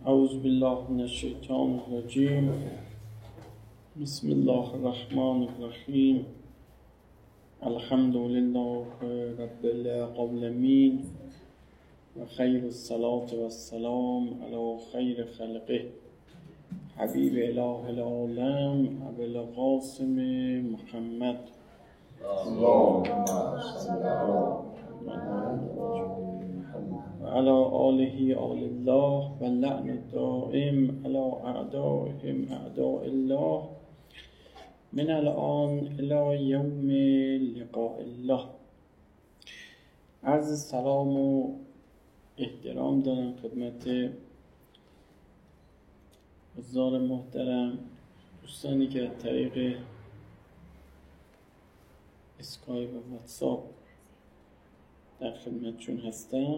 اعوذ بالله من الشیطان الرجیم. بسم الله الرحمن الرحیم. الحمد لله رب العالمین و خیر الصلاة و السلام علی خیر خلقه حبیب اله العالم ابو القاسم محمد اللهم صل علی و علی آله آل الله و لعن الدائم علی اعدائهم اعداء الله من الان الی یوم لقاء الله. عرض سلام و احترام دارم خدمت حضار محترم، دوستانی که از طریق اسکایپ و واتساپ در خدمتشون هستم.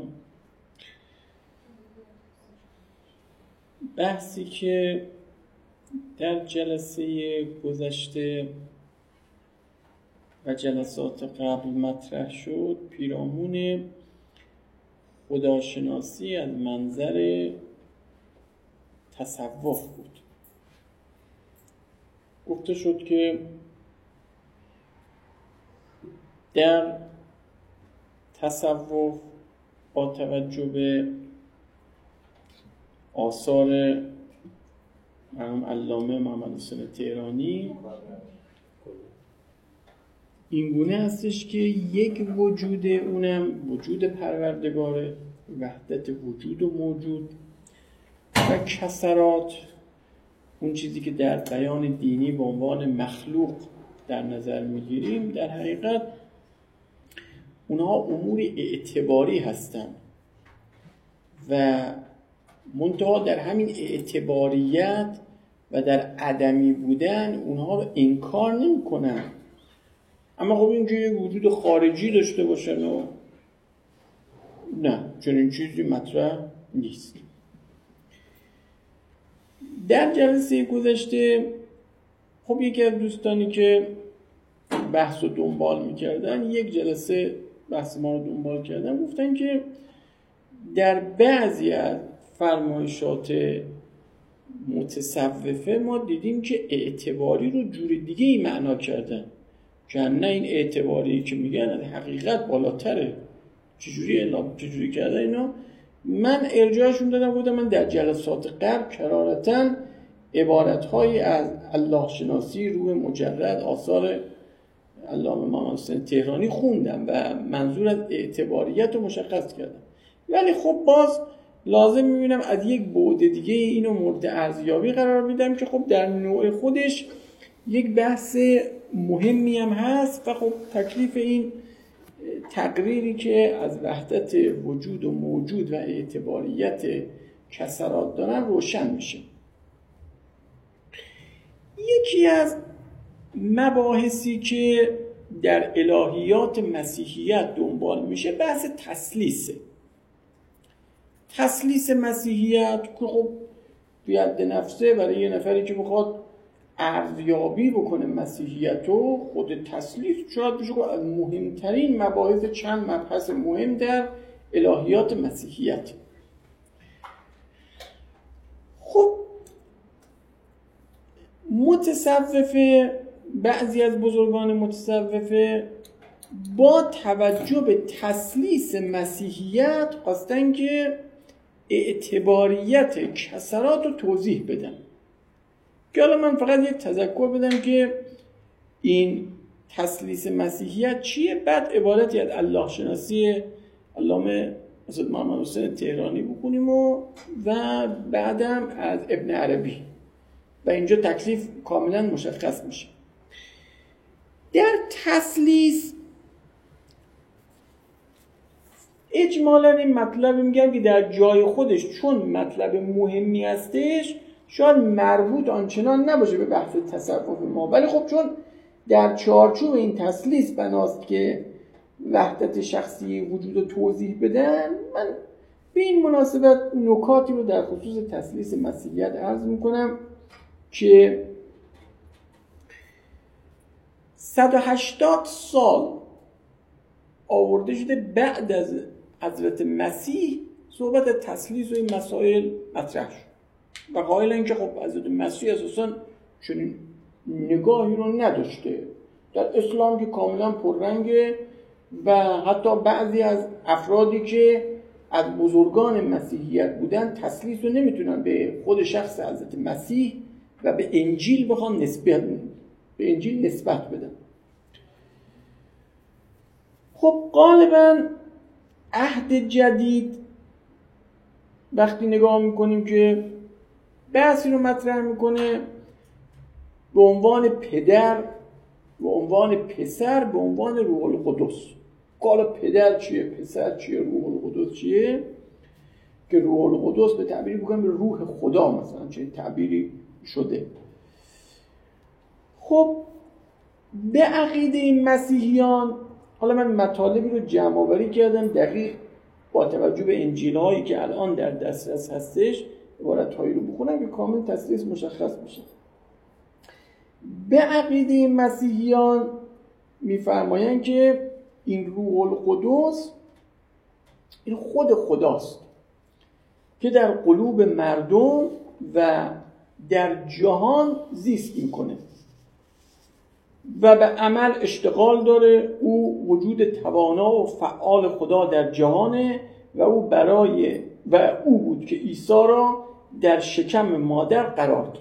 بحثی که در جلسه گذشته و جلسات قبل مطرح شد پیرامون خداشناسی از منظر تصوف بود. گفته شد که در تصوف با توجه به آثار مرحوم علامه محمد حسین تهرانی این گونه هستش که یک وجود، اونم وجود پروردگار، وحدت وجود و موجود و کسرات، اون چیزی که در بیان دینی به عنوان مخلوق در نظر میگیریم، در حقیقت اونها امور اعتباری هستند و منتها در همین اعتباریت و در عدمی بودن اونها رو انکار نمی کنن. اما خب اینکه یک وجود خارجی داشته باشن و نه، چنین چیزی مطرح نیست. در جلسه گذشته خب یکی از دوستانی که بحث رو دنبال میکردن، یک جلسه بحث ما رو دنبال کردن، گفتن که در بعضی از فرمایشات متصوفه ما دیدیم که اعتباری رو جور دیگه ای معنا کردن، که نه این اعتباری که میگن از حقیقت بالاتره. چجوری کردن اینا؟ من ارجاعشون دادم، بودم من در جلسات قبل کرارتاً عبارت‌هایی از الله شناسی، روح مجرد، آثار علامه محمد حسین تهرانی خوندم و منظور از اعتباریت رو مشخص کردم. ولی خب باز لازم میبینم از یک بعد دیگه اینو مورد ارزیابی قرار میدم که خب در نوع خودش یک بحث مهمی هم هست و خب تکلیف این تقریری که از وحدت وجود و موجود و اعتباریت کسرات دارن روشن میشه. یکی از مباحثی که در الهیات مسیحیت دنبال میشه بحث تثلیثه. تثلیث مسیحیت که خب بیاد نفسه برای یه نفری که بخواد ارزیابی بکنه مسیحیت رو، خود تثلیث شاید بشه از مهمترین مباحث چند مبحث مهم در الهیات مسیحیت. خب متصوفه، بعضی از بزرگان متصوفه با توجه به تثلیث مسیحیت خواستن که اعتباریت کسرات رو توضیح بدن. که حالا من فقط یک تذکر بدم که این تثلیث مسیحیت چیه، بعد عبارتی از الله شناسی علامه محمد حسین تهرانی بکنیم و بعدم از ابن عربی و اینجا تکلیف کاملا مشخص میشه. در تثلیث اجمالا این مطلب میگم که در جای خودش چون مطلب مهمی هستش شاید مربوط آنچنان نباشه به بحث تصوف ما، ولی خب چون در چارچوب این تثلیث بناست که وحدت شخصی وجود رو توضیح بدن، من به این مناسبت نکاتی رو در خصوص تثلیث مسیحیت عرض میکنم که 180 سال آورده شده بعد از حضرت مسیح صحبت تثلیث و این مسائل مطرح شد. و قائل این که خب حضرت مسیح اساساً چنین نگاهی رو نداشته. در اسلام که کاملا پررنگه و حتی بعضی از افرادی که از بزرگان مسیحیت بودن تسلیث رو نمیتونن به خود شخص حضرت مسیح و به انجیل بخوان به انجیل نسبت بدن. خب غالبا عهد جدید وقتی نگاه میکنیم که بحثی رو مطرح میکنه به عنوان پدر، به عنوان پسر، به عنوان روح القدس. حالا پدر چیه، پسر چیه، روح القدس چیه؟ که روح القدس به تعبیری بکنم به روح خدا مثلا چه تعبیری شده. خب به عقیده مسیحیان، حالا من مطالبی رو جمع آوری کردم دقیق با توجه به انجیل هایی که الان در دسترس هستش، عبارت هایی رو بخونم که کامل تسلیث مشخص بشه. به عقیده مسیحیان میفرمایند که این روح القدس این خود خداست که در قلوب مردم و در جهان زیست میکنه و به عمل اشتغال داره. او وجود توانا و فعال خدا در جهانه و او بود که عیسی را در شکم مادر قرار داد.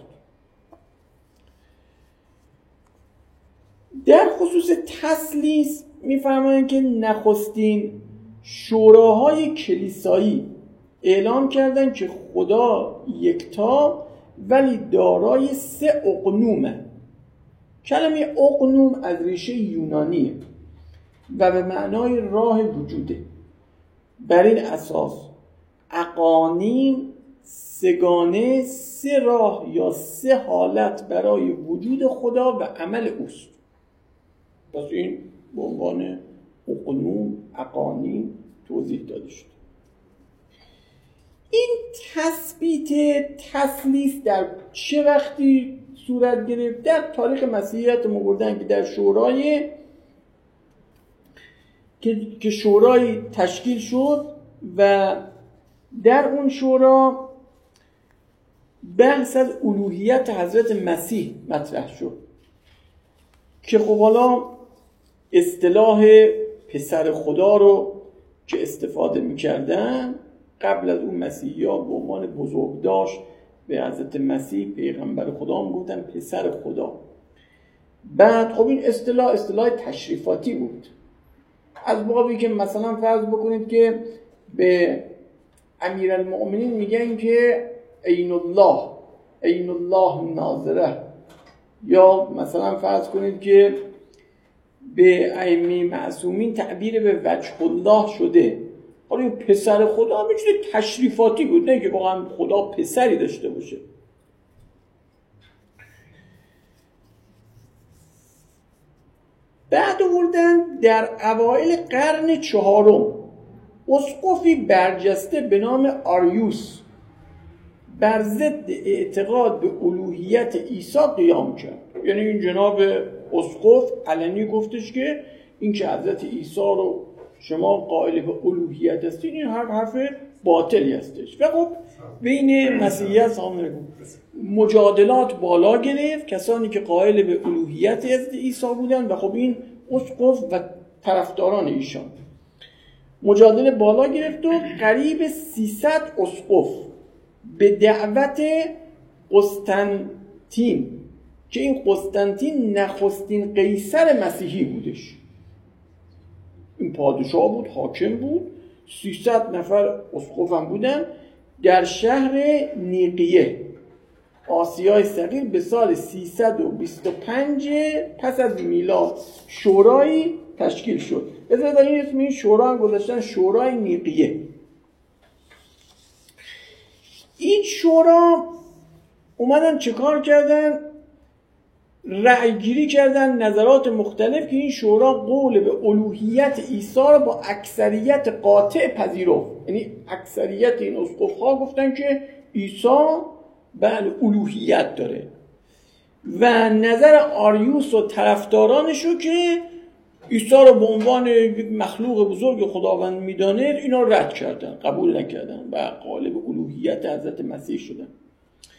در خصوص تثلیث می‌فرمایند که نخستین شوراهای کلیسایی اعلام کردند که خدا یکتا ولی دارای 3 اقنومه. کلمه اقنوم از ریشه یونانیه و به معنای راه وجوده. بر این اساس اقانیم سگانه 3 راه یا 3 حالت برای وجود خدا و عمل اوست. پس این به عنوان اقنوم، اقانیم توضیح داده شد. این تثبیت تثلیث در چه وقتی صورت گرفت؟ در تاریخ مسیحیت ما بردن که در شورای که شورای تشکیل شد و در اون شورا بحث از الوهیت حضرت مسیح مطرح شد که خب حالا اصطلاح پسر خدا رو که استفاده می‌کردن قبل از اون مسیحی‌ها به عنوان بزرگداشت به حضرت مسیح پیغمبر خدا میگفتن پسر خدا. بعد خب این اصطلاح تشریفاتی بود، از بابی که مثلا فرض بکنید که به امیرالمؤمنین میگن که عین الله ناظره، یا مثلا فرض کنید که به ائمه معصومین تعبیر به وجه الله شده. حالا این پسر خدا میتونه تشریفاتی بود، نه که واقعا خدا پسری داشته باشه. بعد آوردن در اوایل قرن 4 اسقفی برجسته به نام آریوس بر ضد اعتقاد به الوهیت عیسی قیام کرد. یعنی این جناب اسقف علنی گفتش که این که حضرت عیسی رو شما قائل به الوهیت هستید این حرف باطلی هستش. و خب بین مسیحیت مجادلات بالا گرفت، کسانی که قائل به الوهیت حضرت عیسی بودن و خب این اسقف و طرفداران ایشان مجادله بالا گرفت و قریب 300 اسقف به دعوت قسطنطین که این قسطنطین نخستین قیصر مسیحی بودش، این پادشاه بود، حاکم بود، 300 نفر اسقف هم بودن در شهر نیقیه آسیای صغیر به سال 325 پس از میلاد شورایی تشکیل شد. بذارید این اسم این شورا هم گذاشتن شورای نیقیه. این شورا اومدن چه کار کردن؟ رأی گیری کردن نظرات مختلف که این شورا قول به الوهیت عیسی را با اکثریت قاطع پذیرفت. یعنی اکثریت این اسقف‌ها گفتن که عیسی بله الوهیت داره و نظر آریوس و طرفدارانشو که عیسی را به عنوان مخلوق بزرگ خداوند میدانه اینا رد کردن، قبول نکردن و قائل به الوهیت حضرت مسیح شدن.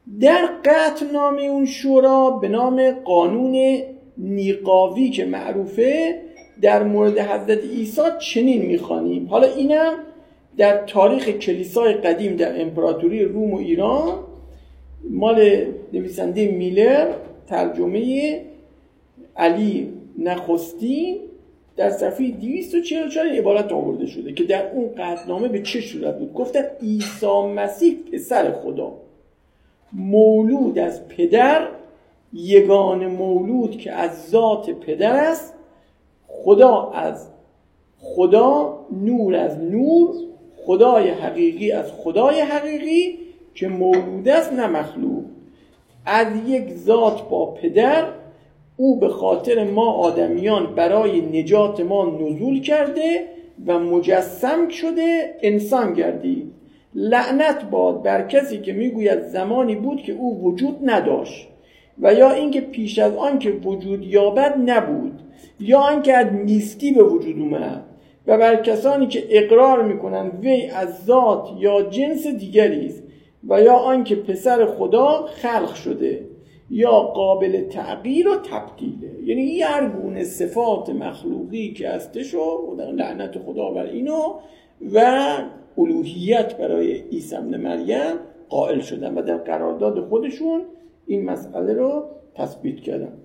در قطعنامه اون شورا به نام قانون نیقاوی که معروفه در مورد حضرت عیسی چنین میخوانیم. حالا اینم در تاریخ کلیسای قدیم در امپراتوری روم و ایران مال نویسنده میلر، ترجمه علی نخستین، در صفحه 244 عبارت آورده شده که در اون قطعنامه به چه صورت بود. گفتن عیسی مسیح پسر خدا، مولود از پدر، یگانه مولود که از ذات پدر است، خدا از خدا، نور از نور، خدای حقیقی از خدای حقیقی که مولود است نه مخلوق، از یک ذات با پدر، او به خاطر ما آدمیان برای نجات ما نزول کرده و مجسم شده انسان گردید. لعنت باد بر کسی که میگوید زمانی بود که او وجود نداشت و یا اینکه پیش از آن که وجود یابد نبود، یا آنکه از نیستی به وجود اومد، و بر کسانی که اقرار میکنند وی از ذات یا جنس دیگری است، و یا آنکه پسر خدا خلق شده یا قابل تغییر و تبدیله. یعنی هر گونه صفات مخلوقی که هستش و لعنت خدا بر اینو و الوهیت برای عیسی ابن مریم قائل شدن و در قرارداد خودشون این مسئله رو تثبیت کردن.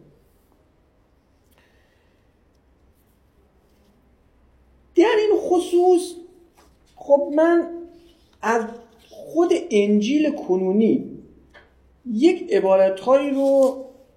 در این خصوص خب من از خود انجیل کنونی یک عبارتهایی رو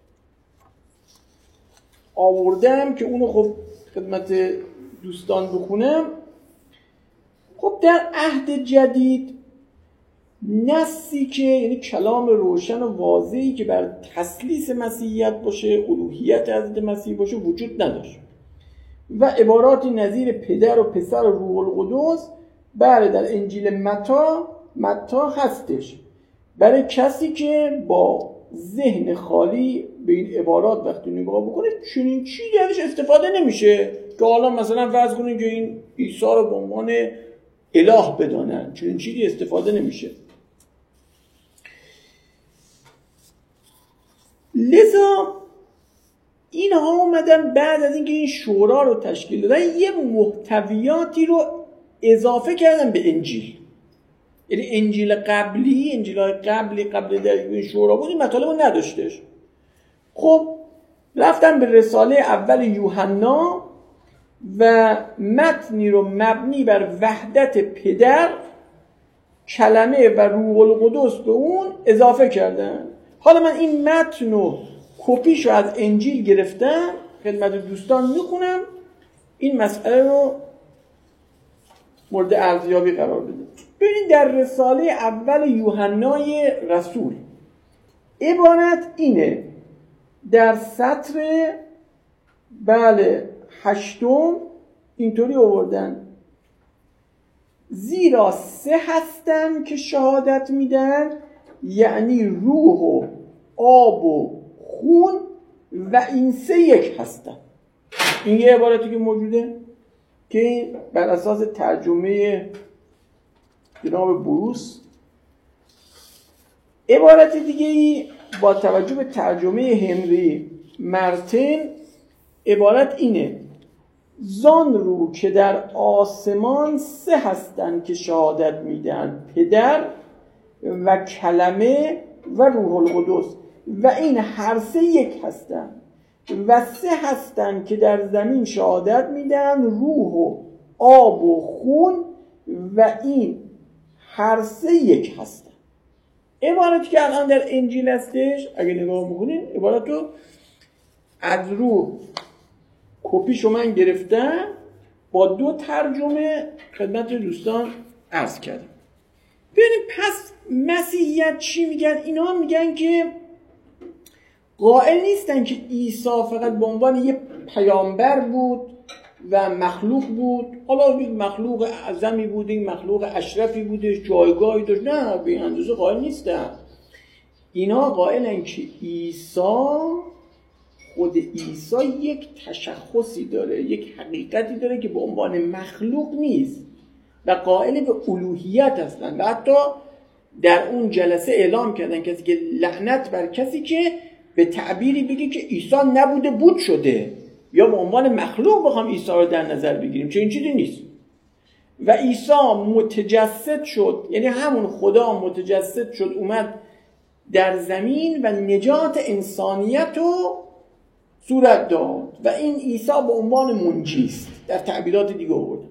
آوردم که اونو خب خدمت دوستان بخونم. خب در عهد جدید نصی که یعنی کلام روشن و واضحی که بر تثلیث مسیحیت باشه، الوهیت حضرت مسیح باشه وجود نداشت و عباراتی نظیر پدر و پسر و روح القدس بله در انجیل متی هستش. برای کسی که با ذهن خالی به این عبارات وقتی نگاه بکنه چنین چیزی ازش استفاده نمیشه که حالا مثلا فرض کنیم که این عیسی رو به عنوان اله بدانن، چنین چیزی استفاده نمیشه. لذا اینها اومدن بعد از اینکه این شورا رو تشکیل دادن یه محتویاتی رو اضافه کردن به انجیل. یعنی انجیل‌های قبلی قبل در این شورا بود این مطالب رو نداشتش. خب رفتن به رساله اول یوحنا و متنی رو مبنی بر وحدت پدر، کلمه و روح القدس به اون اضافه کردن. حالا من این متن رو کپیشو از انجیل گرفتم خدمت دوستان میخونم، این مسئله رو مورد ارزیابی قرار بده. ببینید در رساله اول یوحنای رسول عبارت اینه، در سطر بله 8 اینطوری آوردن: زیرا 3 هستن که شهادت میدن، یعنی روح و آب و خون و این 3 یک هستن. این یه عبارتی که موجوده که بر اساس ترجمه جناب بروس. عبارت دیگه‌ای با توجه به ترجمه هنری مارتین عبارت اینه: زان رو که در آسمان 3 هستند که شهادت میدن، پدر و کلمه و روح القدس و این هر 3 یک هستند، و 3 هستند که در زمین شهادت میدن، روح و آب و خون و این هر 3 یک هستند. عبارتی که الان در انجیل هستش اگه نگاه بکنین عبارت رو از رو کپیشو من گرفتم با 2 ترجمه خدمت دوستان عرض کردم. ببینیم پس مسیحیت چی میگن؟ اینا میگن که قائل نیستن که عیسی فقط به عنوان یه پیامبر بود و مخلوق بود، حالا یک مخلوق اعظمی بود، یک مخلوق اشرفی بودش، جایگاهی داشت. نه، به این اندازه قائل نیستن. اینا قائلن که خود عیسی یک تشخصی داره، یک حقیقتی داره که به عنوان مخلوق نیست و قائل به الوهیت هستن و حتی در اون جلسه اعلام کردن کسی که لعنت بر کسی که به تعبیری بگه که عیسی نبوده بود شده، یا به عنوان مخلوق بخوام عیسی رو در نظر بگیریم، چه این چیزی نیست. و عیسی متجسد شد، یعنی همون خدا متجسد شد اومد در زمین و نجات انسانیت رو صورت داد و این عیسی به عنوان منجی است، در تعبیرات دیگه آورد.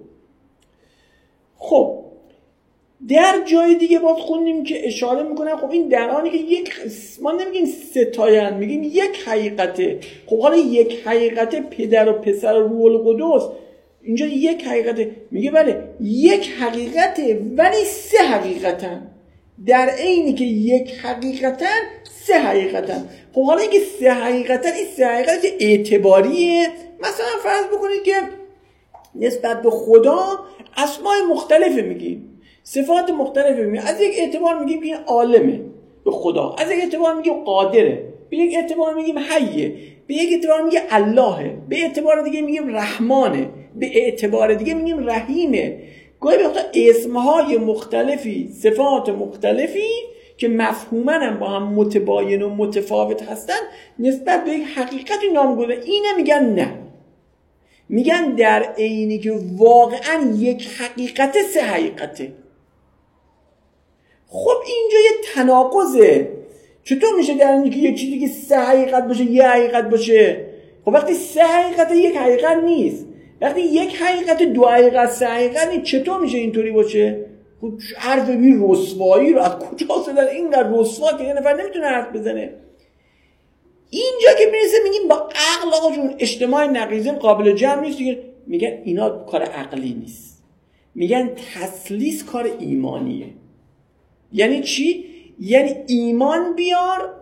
خب در جای دیگه باز خوندیم که اشاره میکنن خب این در آنی که ما نمیگیم ستایند، میگیم یک حقیقته. خب حالا یک حقیقته پدر و پسر و روح القدس، اینجا یک حقیقته، میگه بله یک حقیقته ولی سه حقیقتن، در عینی که یک حقیقتن سه حقیقتن. خب حالا اینکه سه حقیقتن، این سه حقیقت اعتباریه. مثلا فرض بکنید که نسبت به خدا اسماء مختلفه میگیم، صفات مختلفه میگیم. از یک اعتبار میگیم که عالمه به خدا، از یک اعتبار میگیم قادره، به یک اعتبار میگیم حیه، به یک اعتبار میگیم اللهه، به اعتبار دیگه میگیم رحمانه، به اعتبار دیگه میگیم رحیمه. گاهی وقتا اسمهای مختلفی، صفات مختلفی که مفهوماً هم با هم متباین و متفاوت هستن نسبت به یک حقیقتی نام گذاشته. اینه میگن نه، میگن در عینی که واقعاً یک حقیقت سه حقیقته. خب اینجا یه تناقضه. چطور میشه در اینی که یک چیزی که سه حقیقت باشه یه حقیقت باشه؟ خب وقتی سه حقیقت یک حقیقت نیست، وقتی یک حقیقت دو حقیقت سه حقیقت نیست، چطور میشه اینطوری باشه؟ خب حرف بی رسوایی رو از کجا زدن؟ اینقدر رسوا که یه نفر نمیتونه حرف بزنه. اینجا که میرسه میگیم با عقل آقا جون اجتماع نقیضین قابل جمع نیست دیگه. میگن اینا کار عقلی نیست، میگن تثلیث کار ایمانیه. یعنی چی؟ یعنی ایمان بیار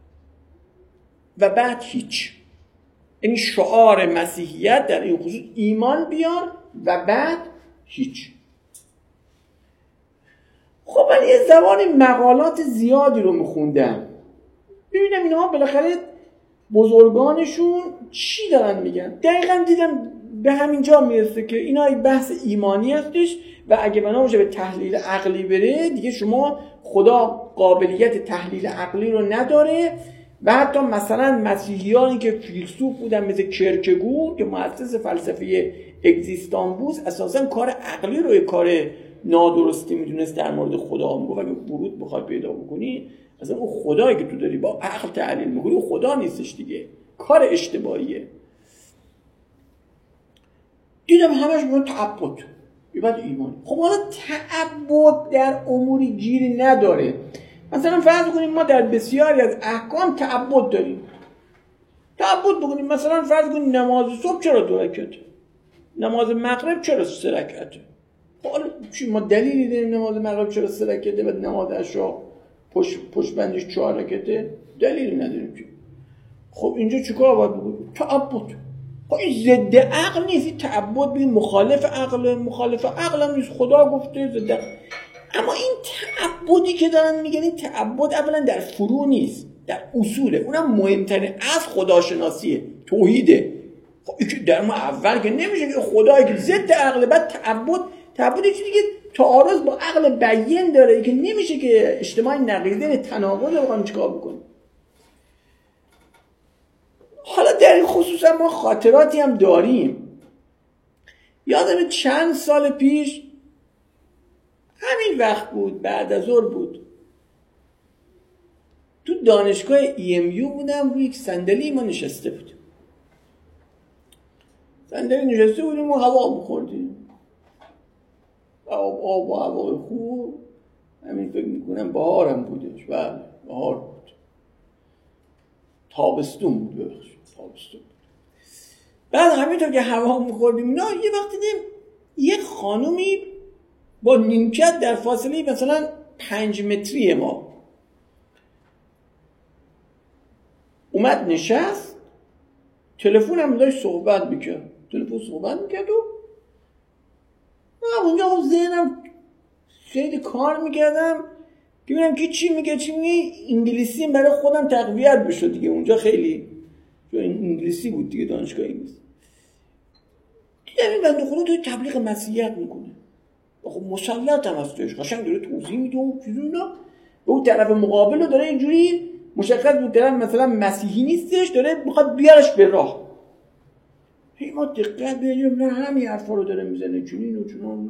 و بعد هیچ. یعنی شعار مسیحیت در این خصوص ایمان بیار و بعد هیچ. خب من یه زبان مقالات زیادی رو میخوندم ببینم اینها بالاخره بزرگانشون چی دارن میگن. دقیقا دیدم به همین جا میرسه که اینا یک بحث ایمانی هستش و اگه بنا باشه به تحلیل عقلی بره دیگه شما خدا قابلیت تحلیل عقلی رو نداره. و حتی مثلا مسیحیانی که فیلسوف بودن مثل کرکگور که مؤسس فلسفه اگزیستانبوس اساسا کار عقلی رو یک کار نادرستی میدونست در مورد خدا. میگفت اگه ورود بخوای پیدا بکنی اصلا اون خدایی که تو داری با عقل تحلیل میکنی اون خدا نیستش دیگه، کار اشتباهیه. دیدم همش میگن تعبد بعد ایمان. خب حالا تعبد در اموری گیری نداره. مثلا فرض کنیم ما در بسیاری از احکام تعبد داریم، تعبد بکنیم. مثلا فرض کنیم نماز صبح چرا 2 رکعته، نماز مغرب چرا 3 رکعته؟ حالا چی ما دلیلی داریم نماز مغرب چرا 3 رکعته و نماز عشا پشت بندش 4 رکعته؟ دلیلی نداریم که. خب اینجا چیکار باید بکنیم؟ تعبد. خب این ضد عقل نیست، این تعبد ببین مخالف عقل، مخالف عقل هم نیست، خدا گفته ضد عقل. اما این تعبدی که دارن میگن این تعبد اولا در فروع نیست، در اصوله. اونم مهمترین از خداشناسیه، توحیده. خب این که در ما اول که نمیشه که خدایی که ضد عقل، بعد تعبد چیزی که تعارض با عقل بیان داره که نمیشه که اجتماع نقیضین تناقض رو بخوام چیکار بکنیم. حالا در این خصوص ما خاطراتی هم داریم. یادم چند سال پیش همین وقت بود، بعد از ظهر بود، تو دانشگاه EMU بودم، روی یک صندلی ما نشسته بودیم. صندلی نشسته بودیم و هوا می‌خوردیم. آب و هوای خوب. همین فکر می‌کنم بهارم بودش. بله بهار بود. تابستون بود ببخشید. تابستون بود. بعد همینطور که هوا می‌خوردیم اینا یه وقت دیدیم یه خانومی با نیمکت در فاصله مثلا 5 متری ما اومد نشست، تلفن هم داشت صحبت میکرد، تلفن صحبت میکرد و اونجا ذهنم خیلی کار میکردم که ببینم که چی میگه انگلیسی برای خودم تقویت بشه دیگه. اونجا خیلی انگلیسی بود دیگه، دانشگاه انگلیسی. دیدم این بنده خدا توی تبلیغ مسیحیت میکنه، خب مسلط هم هستش، قشنگ داره توضیح میده و چیزی اینا. اون طرف مقابل رو داره اینجوری مشخص بود طرف مثلا مسیحی نیستش، داره میخواد بیارش به راه. هی ما دقت بگیریم نه همین حرفا رو داره میزنه چونین و چونان.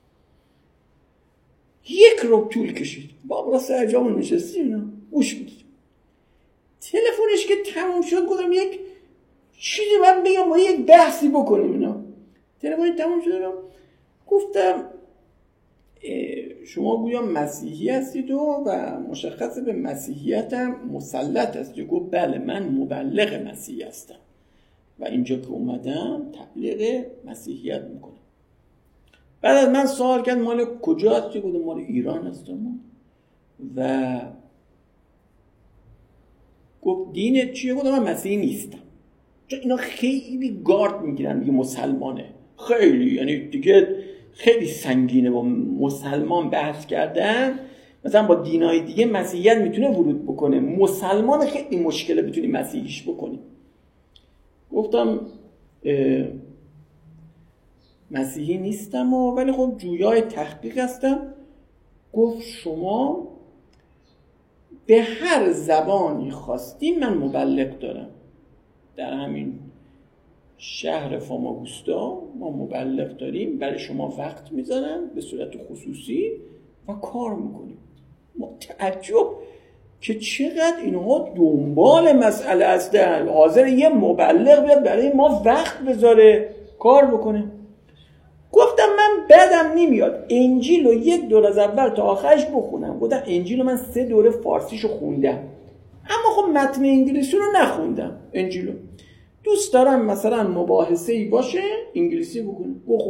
یک رو طول کشید بابا سر جامون نشستیم اینا گوش میدید. تلفنش که تموم شد گفتم یک چیزی من بگم با یک بحثی بکنیم اینا. تلفن تموم شد گفتم شما گویا مسیحی هستید و مشخص به مسیحیتم مسلط هستید. گفت بله من مبلغ مسیحی هستم و اینجا که اومدم تبلیغ مسیحیت میکنم. بعد از من سوال کرد مال کجا هستی؟ گفتم مال ایران هستم. و گفت دینت چیه؟ گفتم من مسیحی نیستم. چون اینا خیلی گارد میگیرن میگه مسلمانه، خیلی یعنی دیگه خیلی سنگینه با مسلمان بحث کردن. مثلا با دینای دیگه مسیحیت میتونه ورود بکنه، مسلمان خیلی مشکله بتونی مسیحیش بکنی. گفتم مسیحی نیستم ولی خب جویای تحقیق هستم. گفت شما به هر زبانی خواستیم من مبلغ دارم. در همین شهر فاماگوستا ما مبلغ داریم، برای شما وقت میذارن به صورت خصوصی و کار میکنیم. ما تعجب که چقدر اینها دنبال مسئله هستن، حاضر یه مبلغ بیاد برای ما وقت بذاره کار بکنه. گفتم من بعدم نمیاد انجیل رو یک دور از اول تا آخرش بخونم. گفتم انجیل رو من 3 دوره فارسیشو خوندم اما خب متن انگلیسی رو نخوندم. انجیل رو دوست دارم مثلا مباحثه‌ای باشه انگلیسی بکنم. گفت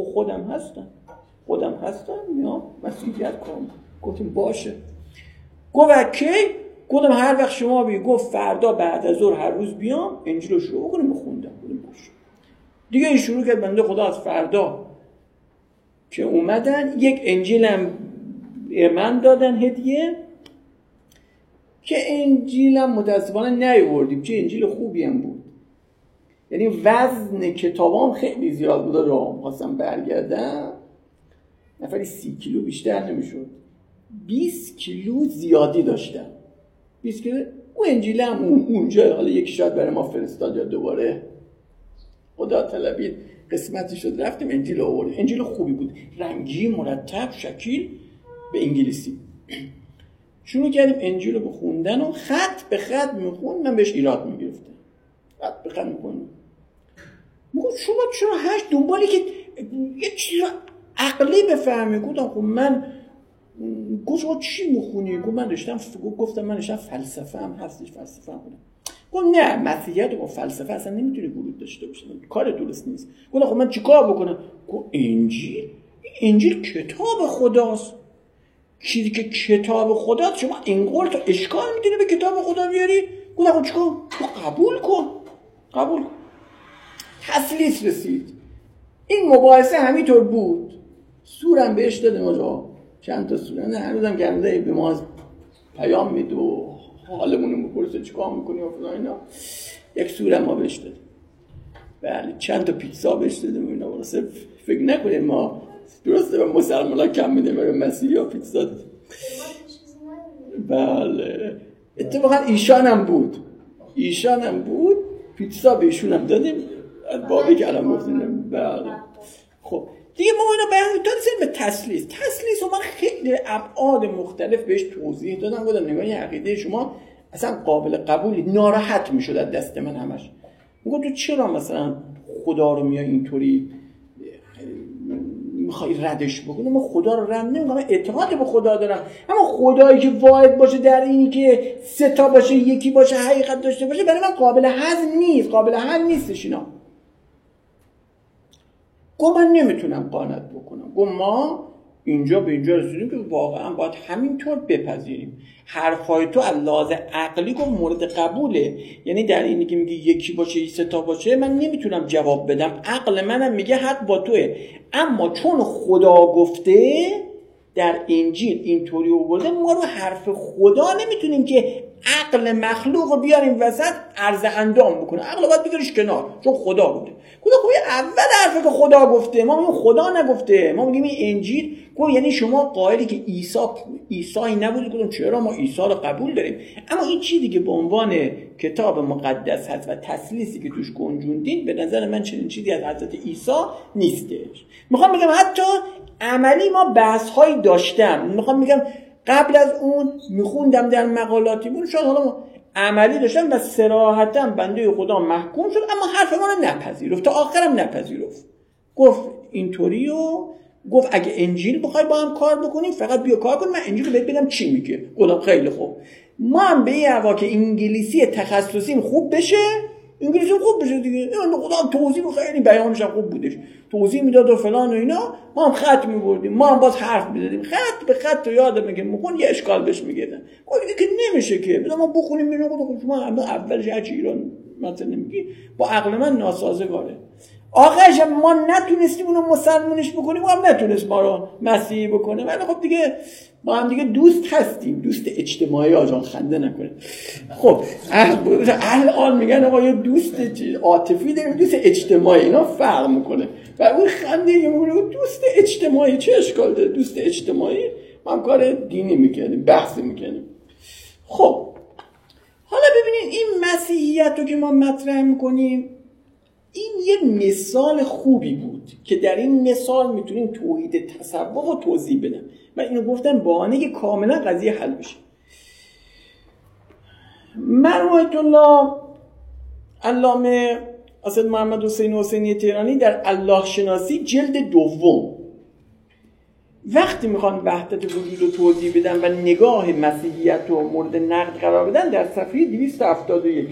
خودم هستم میام مسیحیت کنم. گفتم باشه. گفت کی؟ گفتم هر وقت شما بگی. گفت فردا بعد از ظهر هر روز بیام انجیل رو شروع کنیم بخوندم. گفتم باشه. دیگه این شروع کرد. بنده خدا از فردا که اومدن یک انجیلم من دادن هدیه که انجیلم متاسفانه نیاوردیم، چه انجیل خوبی هم بود. یعنی وزن کتابام خیلی زیاد بود رو خواستم برگردم. نفری 30 کیلو بیشتر نمیشد. 20 کیلو زیادی داشتم. 20 کیلو اون انجیلم اونجا حالا یکی شاید برای ما فرستاد یا دوباره خدا طلبید قسمتی شد رفتیم انجیل آوردیم. انجیل خوبی بود، رنگی مرتب شکیل به انگلیسی. شروع کردیم انجیل رو بخوندن و خط به خط میخوند. من بهش ایراد میگرفتم. خط به خط میخوندم. میگفت شما چرا هشت دنبالی که یه چیز عقلی بفهمی؟ گفتم خب من گفت شما چی میخونی؟ گفت من داشتم گفتم من داشتم فلسفه هم هستش فلسفه هم خونم. گفت نه مسیحیت و فلسفه اصلا نمیتونه ورود داشته باشه، کار درست نیست. گفتم خب من چیکار بکنم؟ گفت انجیل کتاب خداست. چیزی که کتاب خداست شما اینقدر تو اشکال میدونی به کتاب خدا بیاری؟ گفتم خب چیکار؟ قبول کن. تسلیس رسید. این مباحثه همینطور بود. سورم بهش دادم آجا، چند تا سوره نه هنوزم گرنده به ما پیام میده و حالمون رو میپرسه چیکار میکنی و فلان اینا. یک سوره ما بهش دادیم. بله چند تا پیتزا بهش دادیم اینا. واسه فکر نکنید ما درسته به مسلمان‌ها کم میدیم، به مسیحی‌ها پیتزا دادیم. بله اتفاقا ایشان هم بود پیتزا بهشون هم دادیم. بابی که الان گفتیم. بله خب دیگه ما اینا بیان دادیم به تسلیس و من خیلی ابعاد مختلف بهش توضیح دادم. گفتم نگاه عقیده شما اصلا قابل قبولی. ناراحت میشد از دست من همش. میگم تو چرا مثلا خدا رو میای اینطوری میخوای ردش بکنی؟ من خدا رو رد نمیکنم، من اعتقاد به خدا دارم، اما خدایی که واحد باشه در اینی که 3 تا باشه، یکی باشه، حقیقت داشته باشه، برای من قابل هضم نیستش اینا. گفت من نمیتونم قانت بکنم. گفت ما اینجا به اینجا رسیدیم که واقعا باید همینطور بپذیریم. حرفای تو از لحاظ عقلی گفت مورد قبوله، یعنی در اینی که میگی یکی باشه 3 تا باشه من نمیتونم جواب بدم، عقل منم میگه حق با توه، اما چون خدا گفته در انجیل اینطوری آورده، ما رو حرف خدا نمیتونیم که عقل مخلوق رو بیاریم وسط عرض اندام بکنه. عقل باید بذاریش کنار، چون خدا بوده. خدا خب اول حرفی که خدا گفته، ما میگیم خدا نگفته، ما میگیم این انجیل گفت. یعنی شما قائلی که عیسی نبوده، گفتم چرا ما عیسی رو قبول داریم، اما این چیزی که به عنوان کتاب مقدس هست و تسلیسی که توش گنجوندین، به نظر من چنین چیزی از حضرت عیسی نیستش. میخوام بگم حتی عملی ما بحث‌هایی داشتم، میخوام بگم قبل از اون میخوندم در مقالاتی بود، شاید حالا ما عملی داشتم و صراحتاً بنده خدا محکوم شد، اما حرف ما رو نپذیرفت، تا آخرم نپذیرفت. گفت اینطوری و گفت اگه انجیل بخوای با هم کار بکنیم فقط بیا کار کن، من انجیل رو بهت بگم چی میگه. گفتم خیلی خوب، ما هم به این هوا که انگلیسی تخصصیم خوب بشه، انگلیسی خوب بشه دیگه. من خدا توضیح خیلی بیانش هم خوب بودش، توضیح میداد و فلان و اینا، ما هم خط میبردیم، ما هم باز حرف میزدیم، خط به خط رو یادم که میخون یه اشکال بهش میگیدن. گفتم که نمیشه که بذار ما بخونیم ببینیم. گفتم شما اولش هرچی ایران مثلا نمیگی، با عقل من ناسازگاره. آخرش ما نتونستیم اونو مسلمونش بکنیم، ما هم نتونست ما رو مسیحی بکنه، ولی خب دیگه ما هم دیگه دوست هستیم، دوست اجتماعی. آجان خنده نکنه. خب الان میگن آقا یه دوست عاطفی داریم، دوست اجتماعی، اینا فرق میکنه. و اون خنده یه دوست اجتماعی چه اشکال داره؟ دوست اجتماعی ما هم کار دینی میکنیم، بحث میکنیم. خب حالا ببینید این مسیحیت رو که ما مطرح میکنیم، این یه مثال خوبی بود که در این مثال میتونیم توحید تصور رو توضیح بدم. من اینو گفتم بهانه که کاملا قضیه حل بشه. مرحوم آیت الله علامه اسد محمد حسینی تهرانی در الله شناسی جلد 2 وقتی میخوان وحدت وجود رو توضیح بدن و نگاه مسیحیت رو مورد نقد قرار بدن، در صفحه 271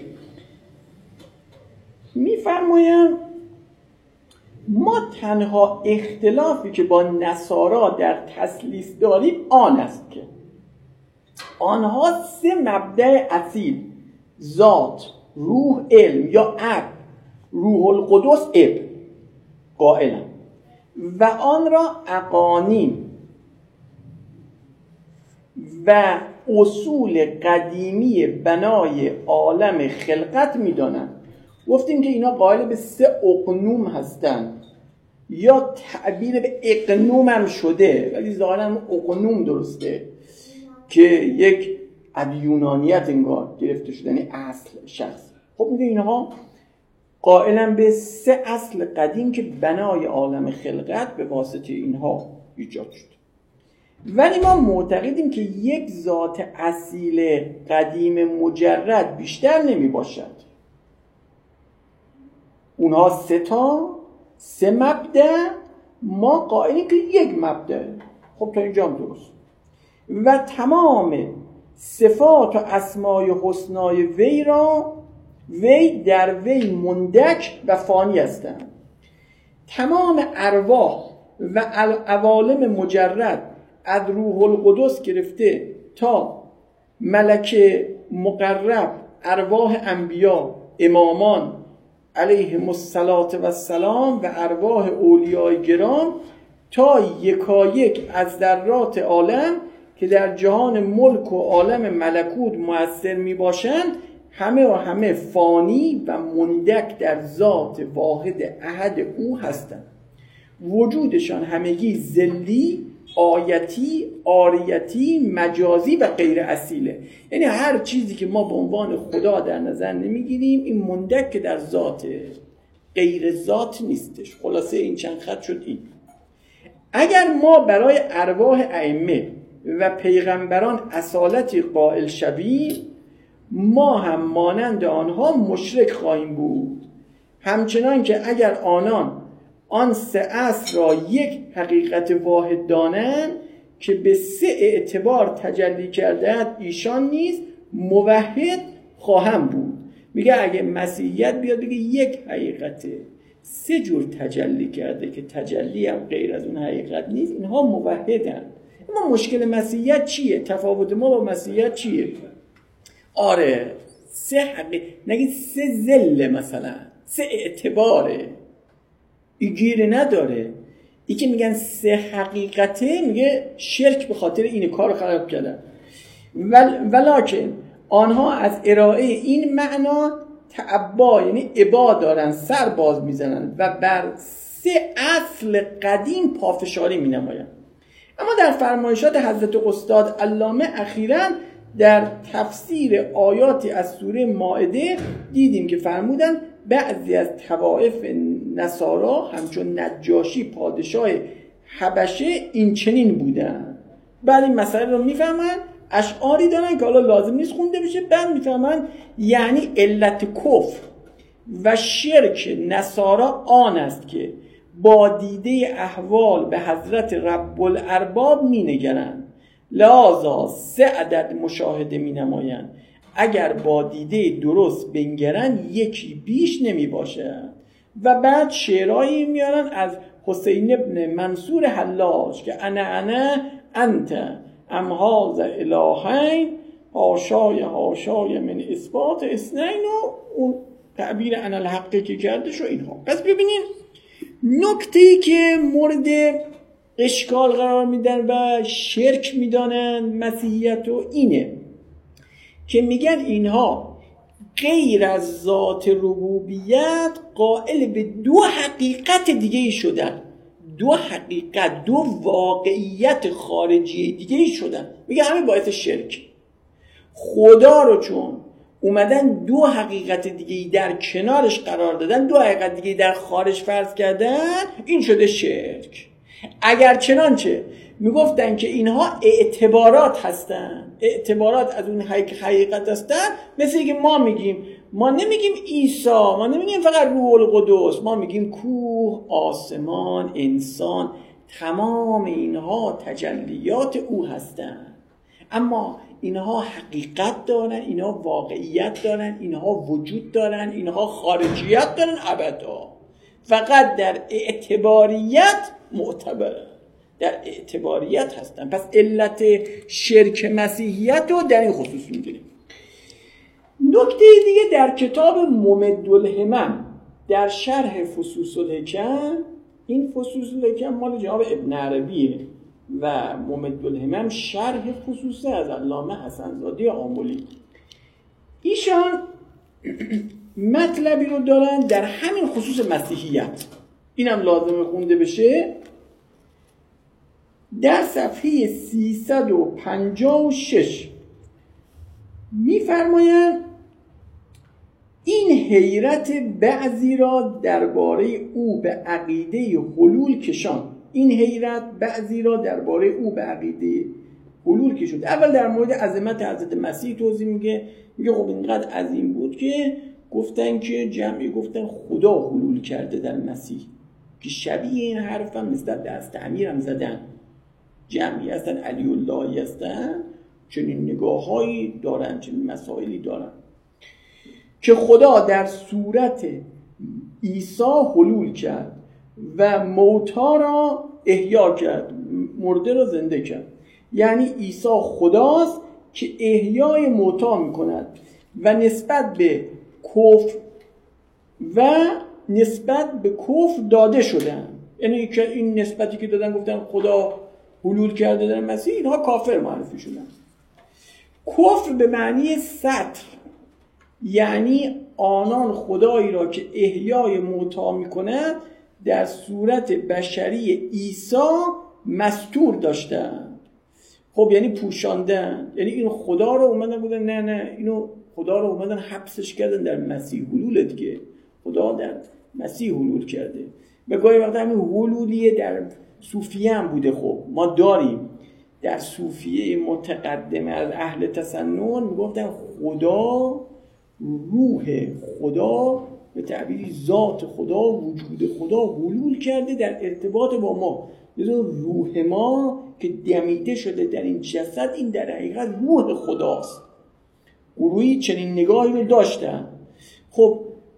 میفرمایم ما تنها اختلافی که با نصارا در تثلیث داریم آن است که آنها 3 مبدأ اصیل، ذات، روح، علم یا اب، روح القدس اب قائلند و آن را اقانیم و اصول قدیمی بنای عالم خلقت می‌دانند. گفتیم که اینا قائل به 3 اقنوم هستند، یا تعبیر به اقنوم هم شده ولی ظاهراً اقنوم درسته که یک ادیونانیت انگار گرفته شده، یعنی اصل شخص. خب میگه اینها قائلن به 3 اصل قدیم که بنای عالم خلقت به واسطه اینها ایجاد شد. ولی ما معتقدیم که یک ذات اصیل قدیم مجرد بیشتر نمی باشد. اونها 3 مبدأ، ما قائلیم که 1 مبدأ. خب تا اینجا هم درست. و تمام صفات و اسمای حسنای وی در وی مندک و فانی هستند. تمام ارواح و عوالم مجرد از روح القدس گرفته تا ملک مقرب، ارواح انبیا، امامان علیهم السلام و ارواح اولیای گرام تا یکایک از ذرات عالم که در جهان ملک و عالم ملکوت مؤثر می باشند، همه فانی و مندک در ذات واحد احد او هستند. وجودشان همگی ذلی، آیتی، آریتی، مجازی و غیر اصیله. یعنی هر چیزی که ما به عنوان خدا در نظر نمیگیریم این مندک که در ذاته، غیر ذات نیستش. خلاصه این چند خط شد این. اگر ما برای ارواح ائمه و پیغمبران اصالتی قائل شویم، ما هم مانند آنها مشرک خواهیم بود. همچنان که اگر آن 3 اصل را یک حقیقت واحد دانند که به 3 اعتبار تجلی کرده‌اند، ایشان نیز موحد خواهم بود. میگه اگه مسیحیت بیاد بگه یک حقیقته 3 جور تجلی کرده که تجلی هم غیر از اون حقیقت نیست، اینها موحدن. اما مشکل مسیحیت چیه؟ تفاوت ما با مسیحیت چیه؟ آره 3 حقیقت، نگید 3 ذل، مثلا 3 اعتباره، گیر نداره. این که میگن 3 حقیقته، میگه شرک به خاطر این کار خراب کردن. ولکن آنها از ارائه این معنا تعبا، یعنی ابا دارن، سر باز میزنن و بر 3 اصل قدیم پافشاری مینمایند. اما در فرمایشات حضرت استاد علامه اخیراً در تفسیر آیاتی از سوره مائده دیدیم که فرمودن بعضی از طوائف نصارا همچون نجاشی پادشاه حبشه این چنین بودن. بعد این مسئله رو میفهمن، اشعاری دارن که حالا لازم نیست خونده بشه، بعد میفهمن یعنی علت کفر و شرک نصارا آن است که با دیده احوال به حضرت رب الارباب می نگرند، لذا 3 عدد مشاهده می نمایند. اگر با دیده درست بنگرند یکی بیش نمی باشد. و بعد شعرهایی میارن از حسین ابن منصور حلاج که انا انت ام هذا الهین حاشای من اثبات اثنین، و اون تعبیر انا الحقه که کرده شو اینها. پس ببینین نکته‌ای که مورد اشکال قرار میدن و شرک میدانن مسیحیت و اینه که میگن اینها غیر از ذات ربوبیت قائل به 2 حقیقت دیگه ای شدن، 2 حقیقت، 2 واقعیت خارجی دیگه ای شدن. میگه همین باعث شرک. خدا رو چون اومدن 2 حقیقت دیگه در کنارش قرار دادن، 2 حقیقت دیگه در خارج فرض کردن، این شده شرک. اگر چنانچه میگفتن که اینها اعتبارات هستن، اعتبارات از اون حقیقت هستن، مثل اینکه ما میگیم، ما نمیگیم عیسی، ما نمیگیم فقط روح القدس، ما میگیم کوه، آسمان، انسان، تمام اینها تجلیات او هستن. اما اینها حقیقت دارن، اینها واقعیت دارن، اینها وجود دارن، اینها خارجیت دارن ابدا. فقط در اعتباریت معتبرن، در اعتباریت هستن. پس علت شرک مسیحیت رو در این خصوص می‌گیریم. نکته دیگه در کتاب ممدالهمم در شرح فصوص الحکم، این فصوص الحکم مال جناب ابن عربیه و ممدالهمم شرح فصوصه از علامه حسن‌زاده آملی. ایشان مطلبی رو دارن در همین خصوص مسیحیت، اینم لازمه خونده بشه. در صفحه 356 می‌فرمایند این حیرت بعضی را درباره او به عقیده حلول کشان، این حیرت بعضی را درباره او به عقیده حلول کشاند. اول در مورد عظمت حضرت مسیح توضیح میگه خب اینقدر عظیم بود که گفتن که جمعی گفتن خدا حلول کرده در مسیح، که شبیه این حرف هم نسبت به حضرت امیر هم زدن. جمعی هستن علی اللهی هستن، چنین نگاه‌هایی دارن، چنین مسائلی دارن که خدا در صورت عیسی حلول کرد و موتا را احیا کرد، مرده را زنده کرد. یعنی عیسی خداست که احیای موتا میکند و نسبت به کفر داده شدن. یعنی که این نسبتی که دادن گفتن خدا حلول کرده در مسیح، اینها کافر معرفی شدن. کفر به معنی سطر، یعنی آنان خدایی را که احیای موتا میکند در صورت بشری عیسی مستور داشتن. خب یعنی پوشاندن، یعنی این خدا رو اومدن بودن نه اینو خدا رو اومدن حبسش کردن در مسیح. حلول دیگه، خدا در مسیح حلول کرده. به گاهی وقت همین حلولیه در صوفیه هم بوده. خب ما داریم در صوفیه متقدمه از اهل تسنن میگفتن خدا، روح خدا، به تعبیری ذات خدا، وجود خدا حلول کرده در ارتباط با ما. لذا روح ما که دمیده شده در این جسد، این در حقیقت روح خداست. گروهی چنین نگاهی رو داشتن. خب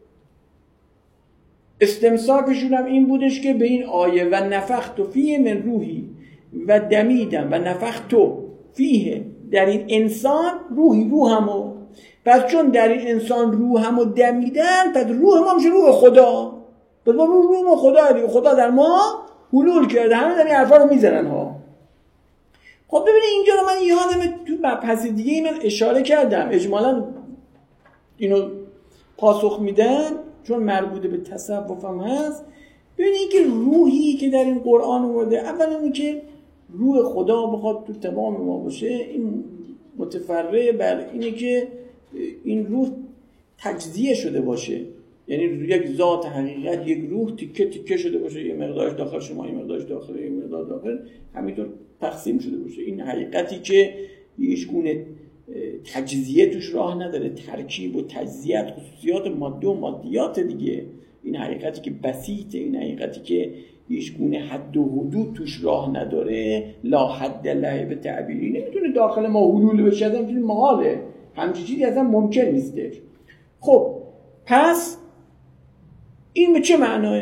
استمساکشون هم این بودش که به این آیه و نفخت فیه من روحی و دمیدم و نفخت فیه، در این انسان روحمو، پس چون در این انسان روحمو دمیدن، پس روح ما میشه روح خدا، پس ما روح خدا دیگه، خدا در ما حلول کرده، همه در این حرفا رو میزنن ها. خب ببینید اینجا رو من یادم تو مبحث دیگه من اشاره کردم، اجمالاً اینو پاسخ میدم چون مربوط به تصوفم هست. ببینید که روحی که در این قرآن اومده، اولا اینکه روح خدا بخواد تو تمام ما باشه، این متفرع بر اینه که این روح تجزیه شده باشه، یعنی یک ذات حقیقت، یک روح تیکه تیکه شده باشه، یه مقدارش داخل شما، یه مقدارش داخل، یه مقدار داخل، همینطور تقسیم شده باشه. این حقیقتی که هیچ گونه تجزیه توش راه نداره، ترکیب و تجزیه خصوصیات ماده و مادیات دیگه، این حقیقتی که بسیطه، این حقیقتی که هیچ گونه حد و حدود توش راه نداره، لا حد له به تعبیری، نمیتونه داخل ما حلول بشه، اصلا چیزی محاله، همچین چیزی اصلا ممکن نیسته. خب پس این به چه معناه؟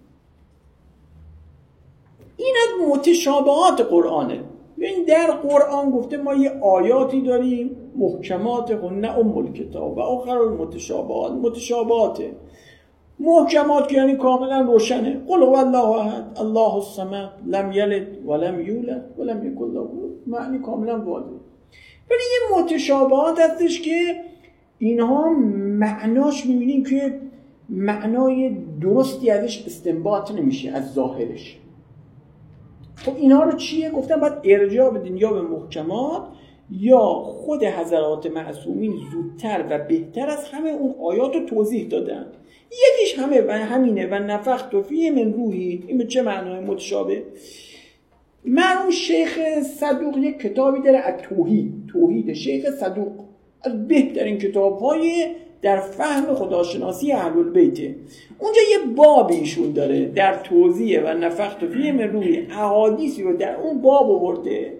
این از متشابهات قرآنه. این در قرآن گفته ما یه آیاتی داریم محکمات هن ام الکتاب و آخر المتشابهات. متشابهاته، محکمات که یعنی کاملا روشنه. قل هو الله احد الله الصمد لم یلد ولم یولد ولم یکن له، معنی کاملا واضحه. ولی یه متشابهات هستش که اینها معناش میبینیم که معنای درستی ازش استنباط نمیشه از ظاهرش. خب اینها رو چیه؟ گفتم باید ارجاع بدین یا به محکمات یا خود حضرات معصومین زودتر و بهتر از همه اون آیات رو توضیح دادن. یکیش همینه و نفخت فیه من روحی. این به چه معنای متشابه؟ مرحوم شیخ صدوق یک کتابی داره از توحید شیخ صدوق، از بهترین کتاب‌های در فهم خداشناسی اهل البیت. اونجا یه بابی ایشون داره در توضیح و نفخت فیه من روحی، احادیثی رو در اون باب آورده.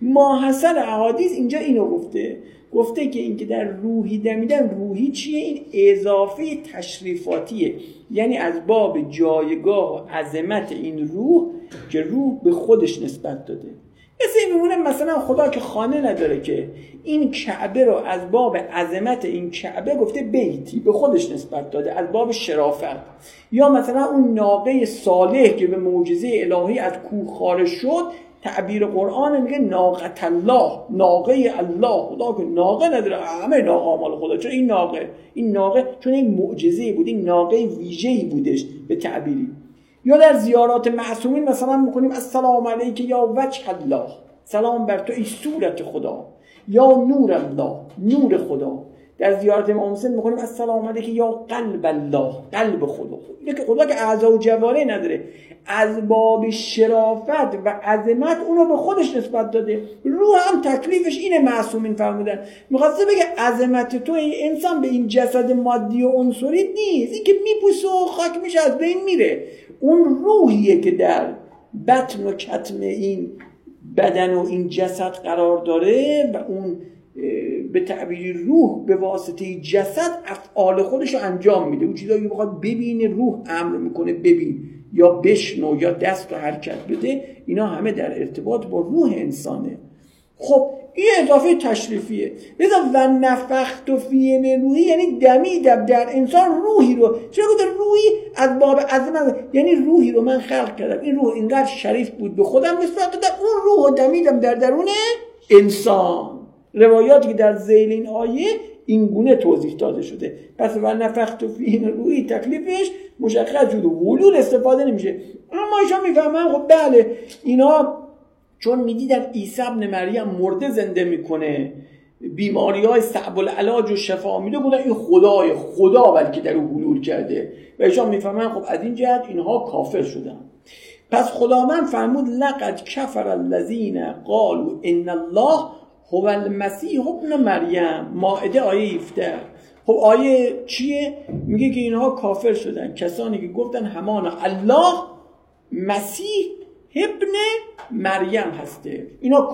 ماحصل احادیث اینجا اینو گفته که اینکه در روحی دمیدن، روحی چیه؟ این اضافه تشریفاتیه، یعنی از باب جایگاه و عظمت این روح که روح به خودش نسبت داده. میمونه مثلا خدا که خانه نداره که این کعبه رو از باب عظمت این کعبه گفته بیتی، به خودش نسبت داده از باب شرافت. یا مثلا اون ناقه صالح که به معجزه الهی از کوه خارج شد، تعبیر قرآن میگه ناقه الله، ناقه الله. خدا که ناقه نداره، همه ناقه مال خدا. چون این ناقه چون این معجزه بود، این ناقه ویژه‌ای بودش به تعبیری. یا در زیارات معصومین مثلا میکنیم السلام علیک یا وجه الله، سلام بر تو ای صورت خدا، یا نور الله، نور خدا. در زیارت امام حسین میکنیم السلام علیک یا قلب الله، قلب خدا. اینه که خدا که اعضا و جواره نداره، از باب شرافت و عظمت اونو به خودش نسبت داده. روح هم تکلیفش اینه، معصومین فرمودن. میخواسته بگه عظمت تو ای انسان به این جسد مادی و عنصری نیست، این که میپوسه و خاک میشه از بین میره. اون روحیه که در بطن و کتم این بدن و این جسد قرار داره و اون به تعبیر روح به واسطه جسد افعال خودش رو انجام میده. اون چیزایی که بخواد ببینه روح امر میکنه ببین، یا بشنو، یا دست رو حرکت بده، اینا همه در ارتباط با روح انسانه. خب این اضافه تشریفیه. لذا و نفخت فیه من روحی یعنی دمیدم در انسان روحی رو. چرا گفتن روحی از باب عظمت؟ یعنی روحی رو من خلق کردم، این روح اینقدر شریف بود به خودم نسبت دادم، اون روح رو دمیدم در درون انسان. روایاتی که در ذیل این آیه این گونه توضیح داده شده. پس و نفخت فیه من روحی تکلیفش مشخص شده، حلول استفاده نمیشه. اما ایشان میفهمن خب بله اینا چون میدیدن عیسی ابن مریم مرده زنده میکنه، بیماری‌های صعب العلاج و شفا میده، بودن این خدا بلکه در اون حلول کرده. و ایشان میفهمن خب از این جهت اینها کافر شدن. پس خداوند فرمود لقد کفر الذین قالوا ان الله هو المسیح ابن مریم. مائده آیه 17. خب آیه چیه؟ میگه که اینها کافر شدن، کسانی که گفتن همان الله مسیح ابن مریم هسته، اینا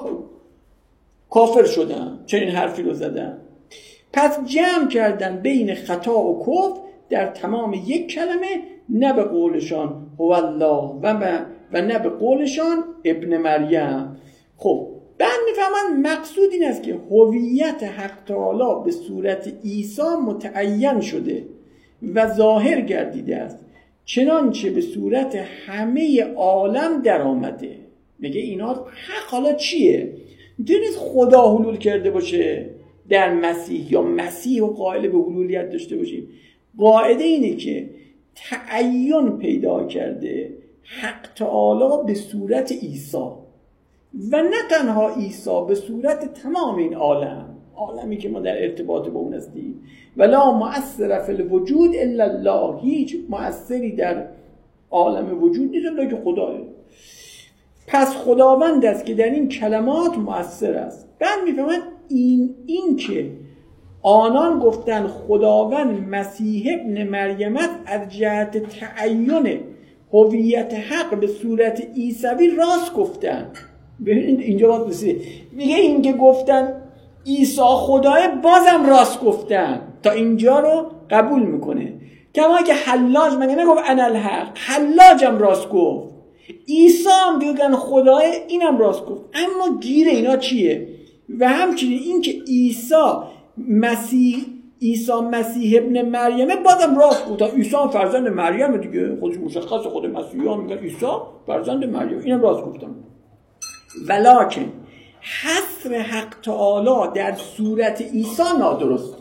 کافر شدن، چنین حرفی رو زدن. پس جمع کردن بین خطا و کفر در تمام یک کلمه، نه به قولشان هو الله و نه به قولشان ابن مریم. خب بعد میفهمن مقصود این است که هویت حق تعالی به صورت عیسی متعین شده و ظاهر گردیده است چنانچه به صورت همه عالم در آمده. میگه اینا حق حالا چیه؟ میتونید خدا حلول کرده باشه در مسیح یا مسیح و قائل به حلولیت داشته باشیم. قاعده اینه که تعین پیدا کرده حق تعالی به صورت عیسی و نه تنها عیسی، به صورت تمام این عالمی که ما در ارتباط با اون هستیم. ولا مؤثر فی الوجود الا الله، هیچ مؤثری در عالم وجود نیست الا که خداه. پس خداوند است که در این کلمات مؤثر است. بعد میفهمن این که آنان گفتن خداوند مسیح ابن مریم از جهت تعین هویت حق به صورت عیسوی راست گفتن. ببینید اینجا باید بسید میگه این که گفتن عیسی خداه بازم راست گفتن، تا اینجا رو قبول میکنه. کما که حلاج مگه نگفت انا الحق، حلاجم راست گفت، عیسی هم دیگه خداه اینم راست گفت. اما گیر اینا چیه؟ و همچنین این که عیسی مسیح ابن مریم بازم راست گفت. عیسی هم فرزند مریم دیگه، خودش مشخص، خود مسیحی ها میگن عیسی فرزند مریم، اینم راست گفتم. ولکن حصر حق تعالی در صورت عیسی نادرسته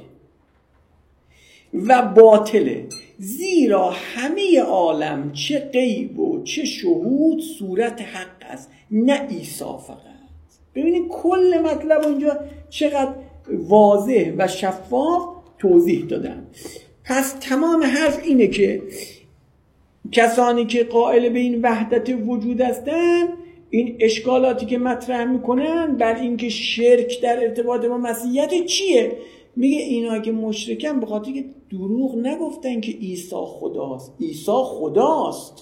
و باطله، زیرا همه عالم چه غیب و چه شهود صورت حق است، نه عیسی فقط. ببینید کل مطلب اینجا چقدر واضح و شفاف توضیح دادن. پس تمام حرف اینه که کسانی که قائل به این وحدت وجود هستن، این اشکالاتی که مطرح میکنن بر اینکه شرک در ارتباط با مسیحیت چیه؟ میگه اینا که مشرکن به خاطر که دروغ نگفتن که عیسی خداست. عیسی خداست،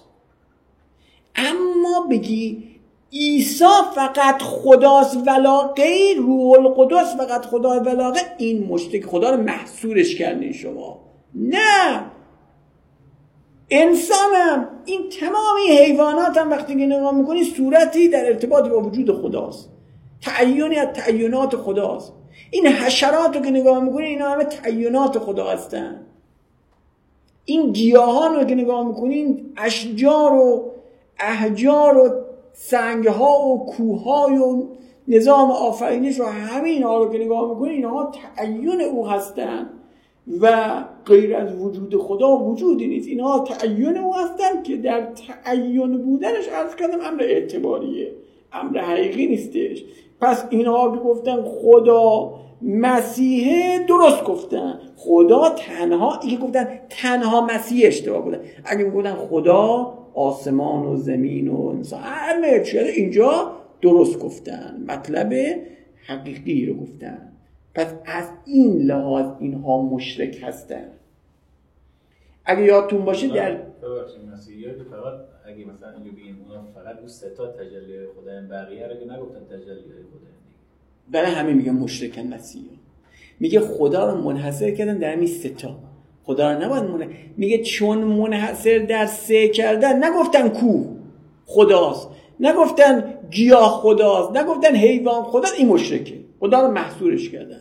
اما بگی عیسی فقط خداست ولا غیر، روح القدس فقط خدا ولا غیر، این مشرک خدا رو محصورش کردین شما. نه، انسانم، این تمامی حیوانات هم وقتی که نگاه میکنی صورتی در ارتباط با وجود خداست، تعیینی از تعیینات خداست. این حشرات رو که نگاه میکنی اینا همه تعیینات خدا هستن. این گیاهان رو که نگاه میکنی، این اشجار و احجار و سنگها و کوههای و نظام آفرینش رو، همه اینا رو که نگاه میکنی اینا تعیین او هستن و غیر از وجود خدا وجودی نیست. اینها تعیین او هستن که در تعیین بودنش عرض کردم امر اعتباریه، امر حقیقی نیستش. پس اینها که گفتن خدا مسیحه درست گفتن، خدا تنها، اینکه گفتن تنها مسیح اشتباه بودن. اگه میگفتن خدا آسمان و زمین و انسان همه چیز، اینجا درست گفتن، مطلب حقیقی رو گفتن. پس از این لحاظ اینها مشرک هستن. اگه یادتون باشه در مسیحی‌ها که فقط اگه مثلا اینو بگیم اونا فقط اون سه تا تجلی خدایان، بقیه رو که نگفتن تجلی خدایان دیگه، برای همه میگن مشرکن مسیحی. میگه خدا رو منحصر کردن در همین سه تا، خدا رو نباید میگه چون منحصر در سه کردن، نگفتن کوه خداست، نگفتن گیاه خداست، نگفتن حیوان خداست، این مشرکه، خدا رو محصورش کردن.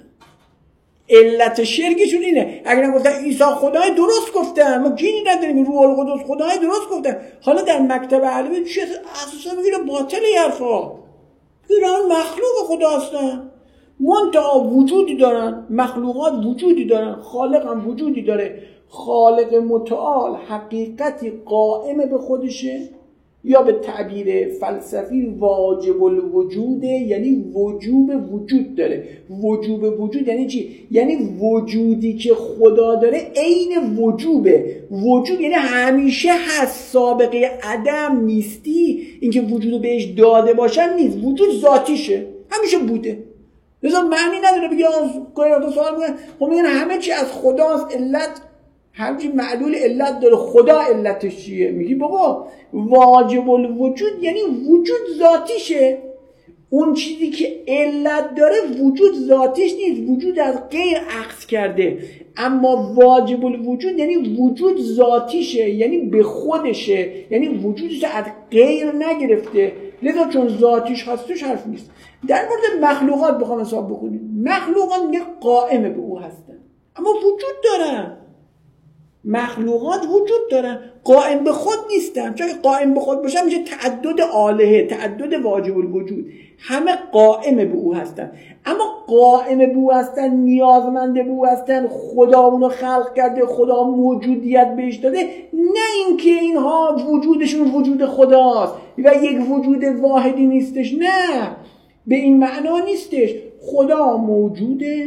علت شرکشون اینه. اگر نگفتن عیسی خدای درست گفتن، ما گینی نداریم، روح القدس خدای درست گفتن. حالا در مکتب علوی چه اساسا میگه باطل حرفا، ایران مخلوق خدا هستن، منتها وجودی دارن، مخلوقات وجودی دارن، خالق هم وجودی داره. خالق متعال حقیقتی قائم به خودشه، یا به تعبیر فلسفی واجب الوجوده، یعنی وجوب وجود داره. وجوب وجود یعنی چی؟ یعنی وجودی که خدا داره عین وجوبه. وجود یعنی همیشه هست، سابقه عدم نیستی، اینکه وجودو بهش داده باشن نیست، وجود ذاتیشه، همیشه بوده. لذا معنی نداره بگه قیرات سوال میگن خب میگن همه چی از خداست، علت همچی معلول علت داره، خدا علتش چیه؟ میگی بابا واجب الوجود یعنی وجود ذاتیشه. اون چیزی که علت داره وجود ذاتیش نیست، وجود از غیر اخذ کرده. اما واجب الوجود یعنی وجود ذاتیشه، یعنی به خودشه، یعنی وجودش از غیر نگرفته. لذا چون ذاتیش هستش حرف نیست. در مورد مخلوقات بخوام حساب بکنیم، مخلوقات میگه قائم به او هستن، اما وجود دارن. مخلوقات وجود دارن، قائم به خود نیستن. چون قائم به خود باشن میشه تعدد آلهه، تعدد واجب الوجود. همه قائم به او هستن، اما قائم به او هستن، نیازمند به او هستن، خدا اونو خلق کرده، خدا موجودیت بهش داده، نه اینکه اینها وجودشون وجود خداست و یک وجود واحدی نیستش. نه، به این معنا نیستش. خدا موجوده،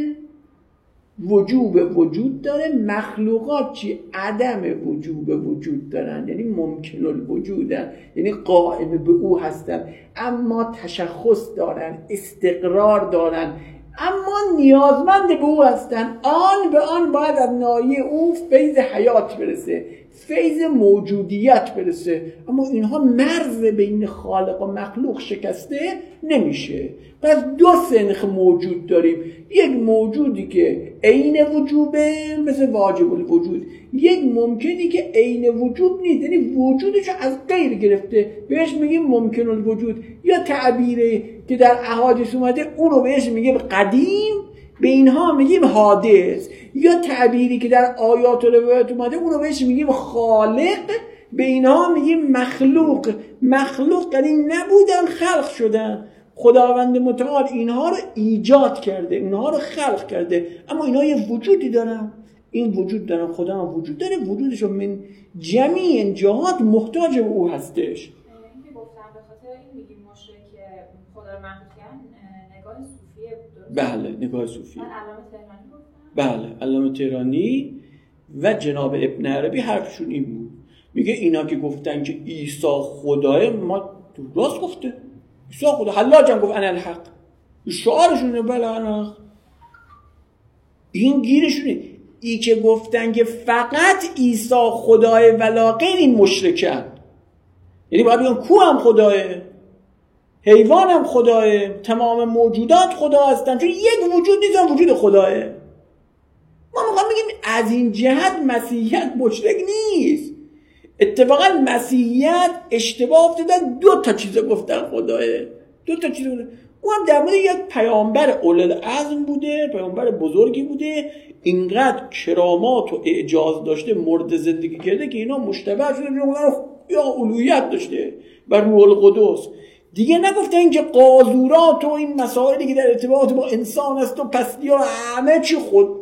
وجوب وجود داره. مخلوقات چی؟ عدم وجوب وجود دارن، یعنی ممکن الوجودن، یعنی قائم به او هستن، اما تشخص دارن، استقرار دارن، اما نیازمند به او هستن. آن به آن باید از ناحیه او فیض حیات برسه، فیض موجودیت برسه، اما اینها مرز بین خالق و مخلوق شکسته نمیشه. پس دو سنخ موجود داریم، یک موجودی که عین وجوبه مثل واجب الوجود، یک ممکنی که عین وجود نیست، یعنی وجودشو از غیر گرفته، بهش میگیم ممکن الوجود. یا تعبیری که در احادیث اومده اونو بهش میگیم قدیم، به اینها میگیم حادث. یا تعبیری که در آیات و روایات اومده اونو بهش میگیم خالق، به اینها میگیم مخلوق. مخلوق یعنی نبودن، خلق شدن. خداوند متعال اینها رو ایجاد کرده، اینها رو خلق کرده، اما اینها یه وجودی دارن. این وجود دارن، خدا هم وجود داره، وجودشو من جمیع جهات محتاج به او هستش. این که گفتم به خاطر این میگیم مشرک خدا رو مخلوق کردن، نگاه صوفیه بود. بله، نگاه صوفیه. من علامه تهرانی گفتم. بله، علامه تهرانی و جناب ابن عربی حرفشون این بود. میگه اینا که گفتن که عیسی خداه، ما راست گفته. عیسی خدا، حلاج هم گفت انا الحق، شعارشونه. بله انا الحق. این گیرشونه. ای که گفتن که فقط عیسی خداه ولا غیر، این مشرکن. یعنی باید بگن کوه هم خداه، حیوان هم خداه، تمام موجودات خدا هستن، چون یک وجود نیستن، وجود خداه. ما میخوام بگیم از این جهت مسیحیت مشرک نیست. اتفاقا مسیحیت اشتباه افتادن، دو تا چیز گفتن خداه، دو تا چیز گفتن. اون هم در مورد یک پیامبر اولوالعزم بوده، پیامبر بزرگی بوده، اینقدر کرامات و اعجاز داشته، مرد زندگی کرده که اینا مشتبه شده یا الوهیت داشته و روح القدس. دیگه نگفتن که قاذورات و این مسائلی که در ارتباط با انسان است و پستی ها همه چی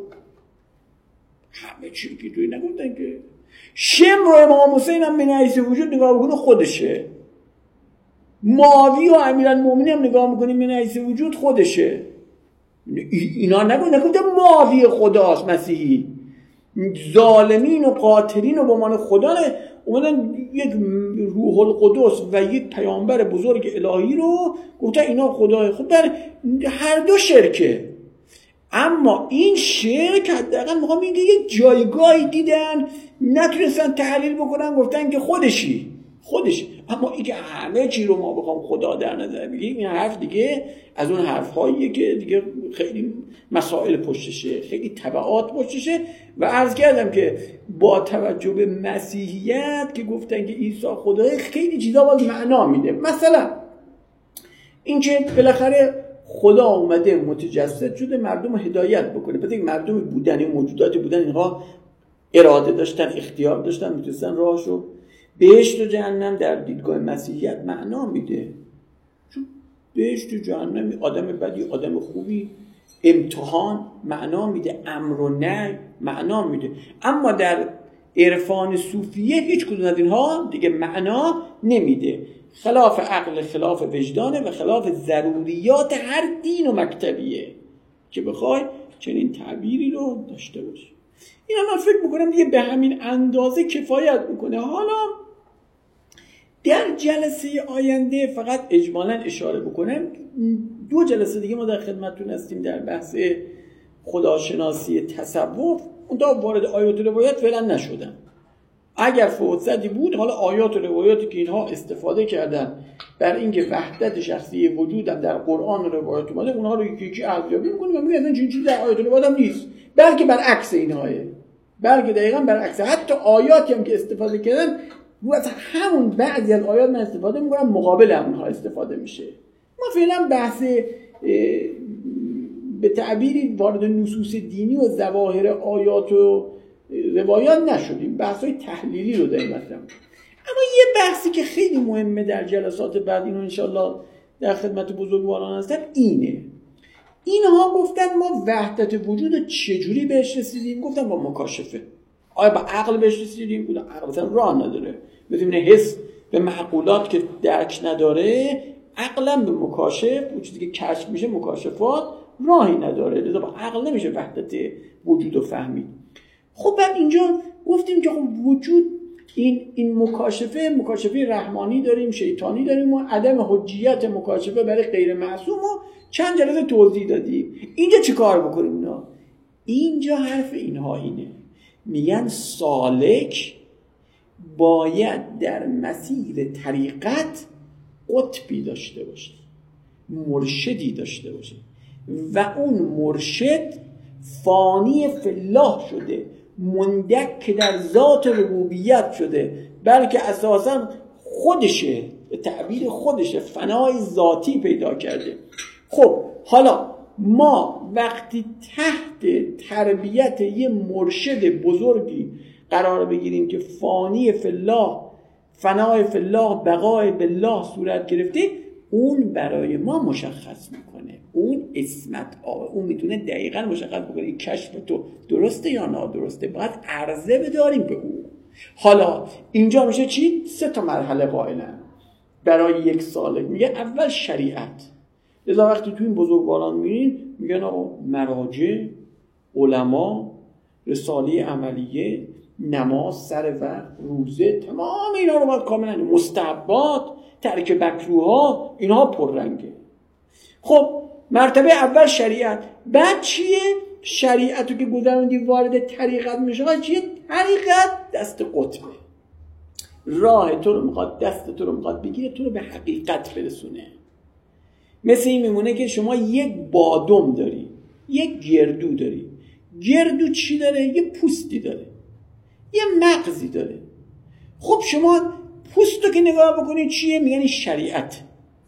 همه چی که توی نگفتن که شم رو امام حسین هم من حیث وجود نگاه بکنه خودشه، معاویه و امیرالمومنین هم نگاه میکنیم من حیث وجود خودشه. اینا نگفتن معاویه خداست مسیحی، ظالمین و قاتلین و با من خدا اومدن یک روح القدس و یک پیامبر بزرگ الهی رو گفتن اینا خدای. خب در هر دو شرکه، اما این شرک حداقل میخوام میگه یک جایگاهی دیدن نتونستن تحلیل بکنن، گفتن که خودشی. اما این که همه چی رو ما بخوام خدا در نظر بگیریم، این حرف دیگه از اون حرفاییه که دیگه خیلی مسائل پشتشه، خیلی تبعات پشتشه. و عرض کردم که با توجه به مسیحیت که گفتن که عیسی خدای، خیلی چیزا باز معنا میده. مثلا این که بالاخره خدا اومده متجسد شده مردم هدایت بکنه. پس این مردم بودن، این موجودات بودن، اینها اراده داشتن، اختیار داشتن، میتونستن راهشو بهشت و جهنم در دیدگاه مسیحیت معنا میده. چون بهشت و جهنم، آدم بدی، آدم خوبی، امتحان معنا میده، امر و نهی معنا میده. اما در عرفان صوفیه هیچ کدوم از اینها دیگه معنا نمیده. خلاف عقل، خلاف وجدانه و خلاف ضروریات هر دین و مکتبیه که بخوای چنین تعبیری رو داشته باشی. این من فکر میکنم دیگه به همین اندازه کفایت میکنه. حالا در جلسه آینده فقط اجمالاً اشاره بکنم، 2 جلسه دیگه ما در خدمتتون هستیم در بحث خداشناسی تصوف. اون تا وارد آیات و روایات فعلا نشدم. اگر فرصتی بود، حالا آیات و روایاتی که اینها استفاده کردن بر اینکه وحدت شخصی وجودم در قرآن و روایات اومده، اونها رو یکی ارزیابی می‌کنیم و میگیم اصلا چیزی در آیات و روایات هم نیست، بلکه برعکس اینهاه، بلکه دقیقاً برعکس. حتی آیاتی هم که استفاده کردن رو از همون بعضی از آیات من استفاده می‌کنم، مقابل اونها استفاده میشه. ما فعلا بحث به تعبیری وارد نصوص دینی و ظواهر آیات و روایات نشدیم، بحث‌های تحلیلی رو داریم مثلا. اما یه بحثی که خیلی مهمه در جلسات بعد، اینو انشالله در خدمت بزرگواران هستم، اینها گفتن ما وحدت وجود رو چجوری بهش رسیدیم؟ گفتن با مکاشفه. آیا با عقل بهش رسیدیم؟ بودن عقل مثلا راه نداره، بدون حس به معقولات که درک نداره، عقلا به مکاشف، اون چیزی که کشف میشه مکاشفات، راهی نداره. لذا با عقل نمیشه وحدت وجود رو فهمید. خب بعد اینجا گفتیم که خب وجود این مکاشفه رحمانی داریم، شیطانی داریم و عدم حجیت مکاشفه برای غیر معصوم و چند جلسه توضیح دادیم. اینجا چی کار بکنیم اینا؟ اینجا حرف اینها اینه، میگن سالک باید در مسیر طریقت قطبی داشته باشه، مرشدی داشته باشه و اون مرشد فانی فی الله شده، مندک در ذات ربوبیت شده، بلکه اساسا خودشه، به تعبیر خودشه، فنای ذاتی پیدا کرده. خب حالا ما وقتی تحت تربیت یه مرشد بزرگی قرار بگیریم که فانی فی الله، فنای فی الله، بقای بالله صورت گرفته، اون برای ما مشخص میکنه، اون اسمت اون میتونه دقیقا مشخص بکنه کشف تو درسته یا نادرسته، باید عرضه بداریم به او. حالا اینجا میشه چی؟ 3 مرحله قائلن برای یک سالک. میگه اول شریعت. لذا وقتی تو این بزرگواران میرین میگن آقا مراجع، علما، رساله عملیه، نماز سر وقت، روزه، تمام اینا رو باید کاملا، مستحبات، ترک مکروها، اینها پررنگه. خب مرتبه اول شریعت. بعد چیه؟ شریعت رو که گذروندی وارد طریقت میشه. چیه؟ طریقت دست قطبه، راه تو رو میخواد، دست تو رو میخواد بگیره، تو رو به حقیقت برسونه. مثل این میمونه که شما یک بادم داری، یک گردو داری. گردو چی داره؟ یه پوستی داره، یه مغزی داره. خب شما پوست رو که نگاه بکنید چیه؟ میگن شریعت.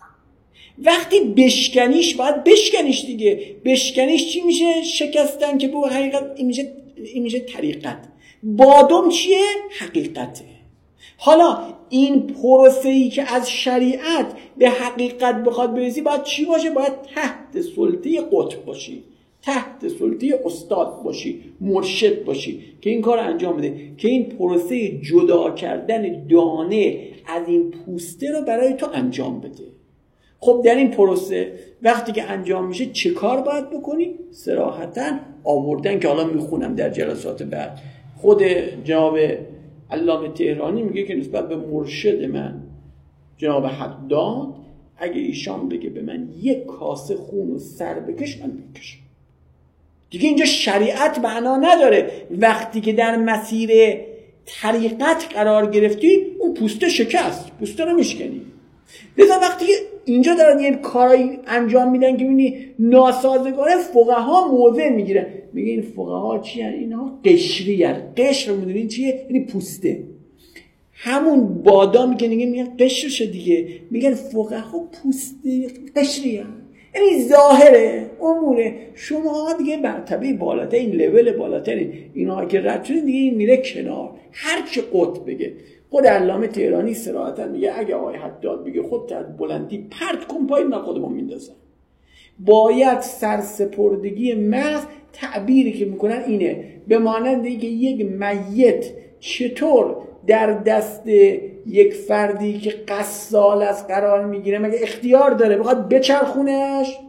وقتی بشکنیش، باید بشکنیش دیگه. بشکنیش چی میشه؟ شکستن که به حقیقت این میشه طریقت. بادم چیه؟ حقیقته. حالا این پروسه‌ای که از شریعت به حقیقت بخواد برسی باید چی باشه؟ باید تحت سلطه قطب باشی، تحت سلطه استاد باشی، مرشد باشی که این کار انجام بده، که این پروسه جدا کردن دانه از این پوسته رو برای تو انجام بده. خب در این پروسه وقتی که انجام میشه چه کار باید بکنی؟ صراحتاً آوردن که حالا میخونم در جلسات بعد. خود جناب علامه تهرانی میگه که نسبت به مرشد من جناب حداد، اگه ایشان بگه به من 1 کاسه خون و سر بکش، من میکشم. دیگه اینجا شریعت معنا نداره. وقتی که در مسیر طریقت قرار گرفتی، اون پوسته شکست، پوسته رو میشکنی. لذا وقتی که اینجا دارن یه کارایی انجام میدن که میبینی ناسازگاره، فقها موضع میگیرن، میگه این فقها چی هن؟ اینها قشری هن. قشر رو میدونین چیه؟ یعنی پوسته، همون بادامی که میگن قشرشه دیگه. میگن فقها پوسته قشری هن، یعنی ظاهره، اموره. شما دیگه مرتبه بالاتر، این لول بالاتر، اینها که رد شدین دیگه، این میره کنار. هر چی قطب بگه. خود علامه تهرانی صراحتا میگه اگه آقای حداد بگه خودت از بلندی پرت کن پایین، من خودمون میندازم. باید سرسپردگی محض، تعبیری که میکنن اینه، به مانند اینکه یک میت چطور در دست یک فردی که قصال از قرار میگیره، مگه اختیار داره بخواد بچرخونش،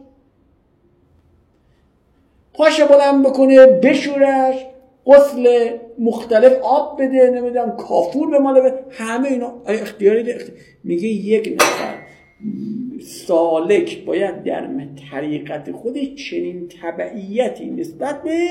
پاش بلند بکنه، بشورش، غسل مختلف آب بده، نمیدونم کافور به ماله، همه اینا اختیاری ده. میگه یک نفر سالک باید در طریقت خودش چنین تبعیتی نسبت به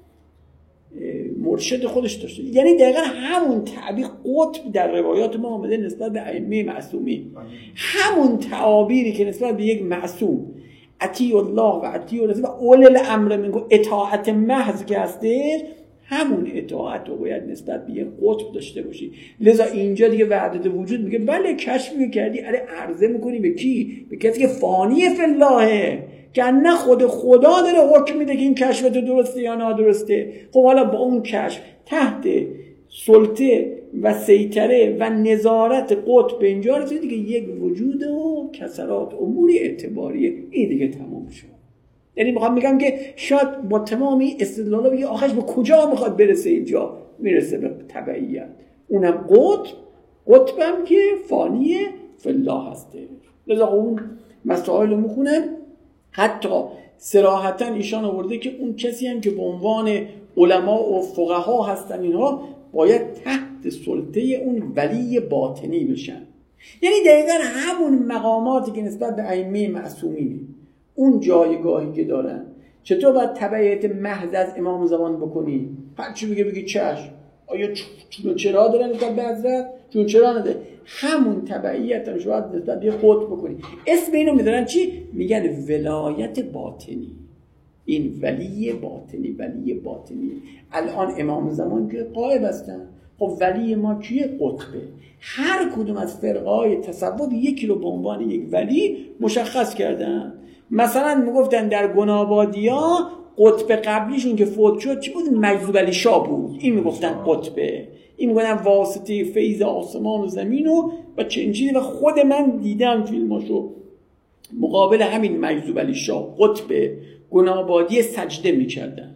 مرشد خودش داشته. یعنی دقیقا همون تعبیر قطب در روایات ما آمده نسبت به ائمه معصومین، همون تعابیری که نسبت به یک معصوم اطیع الله و اطیع الرسول و اول الامر منکم، اطاعت محض که هستش، همون اطاعت رو باید نسبت به یک قطب داشته باشی. لذا اینجا دیگه وحدت وجود میگه بله کشف میکردی، عرضه میکنی به کی؟ به کسی که فانی فی الله، که نه خود خدا داره حکم میده که این کشف تو درسته یا نادرسته. خب حالا با اون کشف تحت سلطه و سیطره و نظارت قطب به اینجا رسید دیگه یک وجود و کسرات اموری اعتباریه، این دیگه تمام شد. یعنی میخوام میگم که شاید با تمامی استدلالا بگه آخرش به کجا میخواد برسه؟ اینجا میرسه به تبعیت، اونم قطبم که فانیه فی الله هسته. لذا اون مسائل رو میخونه، حتی صراحتاً ایشان آورده که اون کسی هم که به عنوان علما و فقها هستن اینها باید تحت سلطه اون ولی باطنی بشن. یعنی دقیقاً همون مقاماتی که نسبت به ائمه معصومینه، اون جایگاهی که دارن. چطور باید تبعیت محض از امام زمان بکنی؟ هر چی بگی چشم. آیا چون چرا دارن نسبت به حضرت؟ چون چرا نداره؟ همون تبعیت هم شاید نسبت به خود بکنی. اسم اینو میذارن چی؟ میگن ولایت باطنی. این ولی باطنی. الان امام زمان که غایب هستن، خب ولی ما کیه؟ قطبه. هر کدوم از فرقه‌های تصوف یکی رو به عنوان یک ولی مشخص کردن. مثلا میگفتن در گنابادیا قطب قبلیشون که فوت شد چی بود؟ مجذوب علی شاه بود. این میگفتن قطبه، این میگفتن واسطه فیض آسمان و زمین و چنین. و خود من دیدم فیلماشو، مقابل همین مجذوب علی شاه قطب گنابادی سجده میکردن.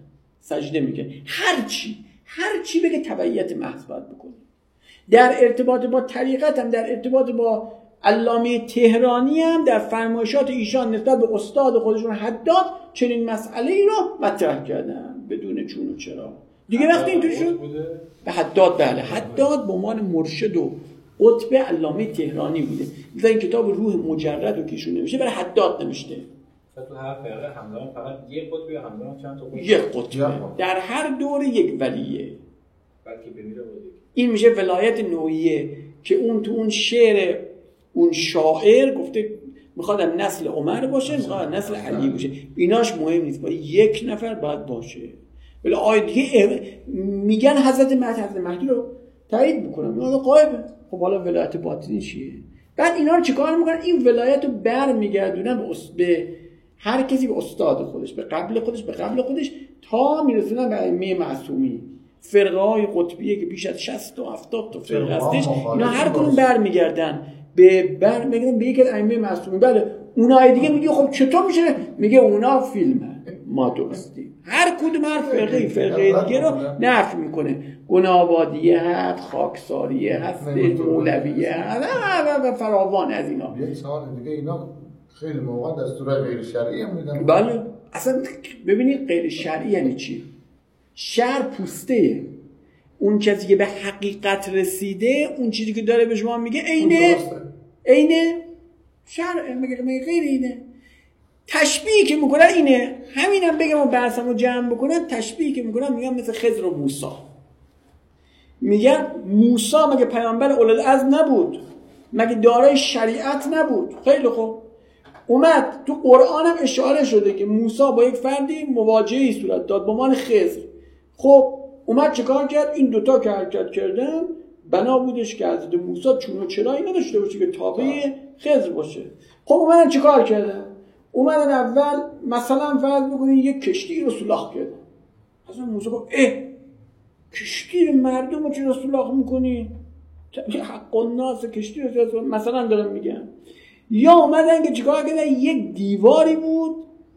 هر چی بگه تبعیت محض باید بکنی. در ارتباط با طریقت هم، در ارتباط با علامه تهرانی هم در فرمایشات ایشان نسبت به استاد خودشون حداد چنین مسئله ای رو مطرح کردن بدون چون و چرا. دیگه وقتی اینطوری شد به حداد، بله حداد به عنوان مرشد و قطب علامه تهرانی بوده. مثلا این کتاب روح مجرد رو کهشون نمیشه برای حداد نمیشته. تو هر فرقه همدارن فقط یک قطب یا همدارن چند تا قطب؟ یک قطب در هر دور یک ولیه. بلکه بمیره بود. این میشه ولایت نوعیه که اون تو اون شعر اون شاعر گفته میخواد نسل عمر باشه، میخواد نسل علی باشه. ایناش مهم نیست، با یک نفر باید باشه. ولی آیه دیگه میگن حضرت مهدی رو تایید میکنن، اون غایبه. خب حالا ولایت باطنی چیه؟ بعد اینا رو چیکار میکنن؟ این ولایت رو برمیگردونن به هر کسی به استاد خودش، به قبل خودش تا میرسونن به ائمه معصومی. فرقه های قطبیه که بیش از 60 و 70 تا فرقه هستش، اینا هر کدوم برمیگردن به یک از ائمه معصومی. بله اونای دیگه میگه خب چطور میشه؟ میگه اونا فیلمه، ما درستیم. هر کدوم هر فرقه دیگه رو نفی میکنه. گنابادیه هست، خاکساریه هست، مولویه هست و فراوان از اینا. یک سال دیگه اینا خیلی موقع دستور غیر شرعی هم میدن. بله اصلا ببینید غیر شرعی یعنی چی؟ شرع پوسته. اون کسی که به حقیقت رسیده اون چیزی که داره به شما میگه عینه شرع، میگه غیر اینه. تشبیهی که میکنن اینه، همینم بگم و بحثمو جمع بکنن. تشبیهی که میکنن میگن مثل خضر و موسی. میگن موسی مگه پیامبر اولوالعزم نبود؟ مگه دارای شریعت نبود؟ خیلی خوب، اومد تو قرآن هم اشاره شده که موسی با یک فردی مواجهه‌ای صورت داد به عنوان خضر. خب اومد چیکار کرد؟ این دوتا که حرکت کردن بنا بودش که حضرت موسی چون و چرایی نداشته باشه که تابع خضر باشه. خب اومدن چیکار کردن؟ اومدن اول مثلا فرض بکنید یک کشتی رو سوراخ کردن. حضرت موسی گفت کشتی مردم رو چرا سوراخ میکنی؟ حق الناس کشتی رو مثلا دارم میگم. یا اومدن که چیکار کردن؟ یک دیواری بود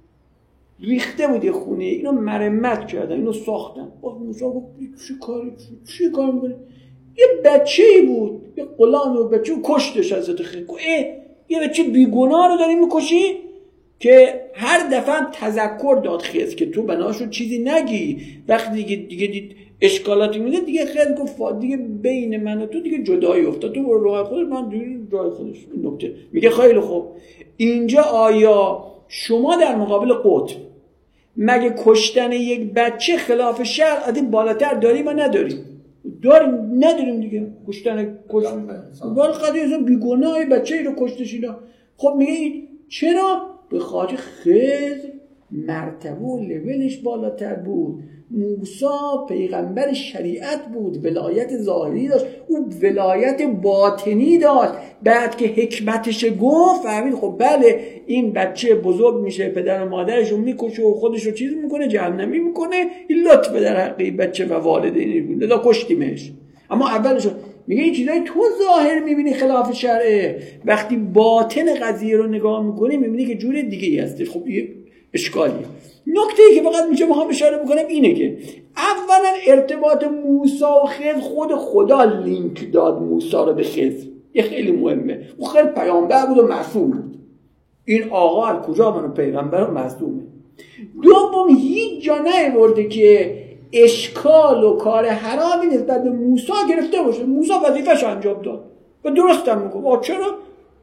ریخته بود، یه خونه، اینو مرمت کردن، اینو ساختن. بعد موسی گفت چی کار میکنی؟ یه بچه‌ای بود، یه غلام و بچه‌و کشتش حضرت خضر. یه بچه بیگناه رو داری میکشی؟ که هر دفعه تذکر داد خضر که تو بناشو چیزی نگی. وقتی دیگه دید اشکالاتی میده دیگه خضر گفت دیگه بین من و تو دیگه جدایی افتاد، تو برو راه خودت، من دیگه راه خودش. این نکته میگه خیلی خوب، اینجا آیا شما در مقابل قطب مگه کشتن یک بچه خلاف شرع عادی بالاتر داریم و نداریم؟ نداریم دیگه. کشتن بال قضیه بیگناه بچه‌ای رو کشتش اینا. خب میگه چرا؟ به خاطر خضر مرتبه و لولش بالاتر بود. موسی پیغمبر شریعت بود، ولایت ظاهری داشت، او ولایت باطنی داشت. بعد که حکمتش گفت فهمید خب بله این بچه بزرگ میشه، پدر و مادرش رو میکشه و خودش رو چیز میکنه، جهنمی میکنه، این لطفه در حق این بچه و والدینش بود، لذا کشتیمش. اما اولش میگه این چیزایی تو ظاهر میبینی خلاف شرعه، وقتی باطن قضیه رو نگاه میکنی میبینی که جور دیگه ای هستش. خب یه اشکالیه. نکته‌ای که فقط میشه بخوام اشاره بکنم اینه که اولا ارتباط موسی و خضر خود خدا لینک داد موسی رو به خضر. یه خیلی مهمه. او خیلی پیامبر بود و معصوم بود. این آقا از کجا منو پیغمبر و معصومه. دوم هیچ جا نیورده که اشکال و کار حرامی نسبت به موسی گرفته باشه. موسی وظیفه‌ش انجام داد و درست هم میگه. چرا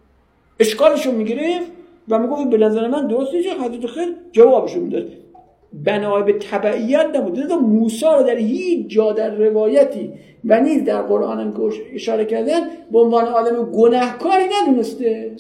اشکالشو میگرفت و میگفت به نظر من درست نیست، حضرت خضر جوابشو میداد. بنای به تبعیت نبود. لذا موسی رو در هیچ جا در روایتی و نیز در قرآن هم که اشاره کردن به عنوان آدم گناهکاری ندونسته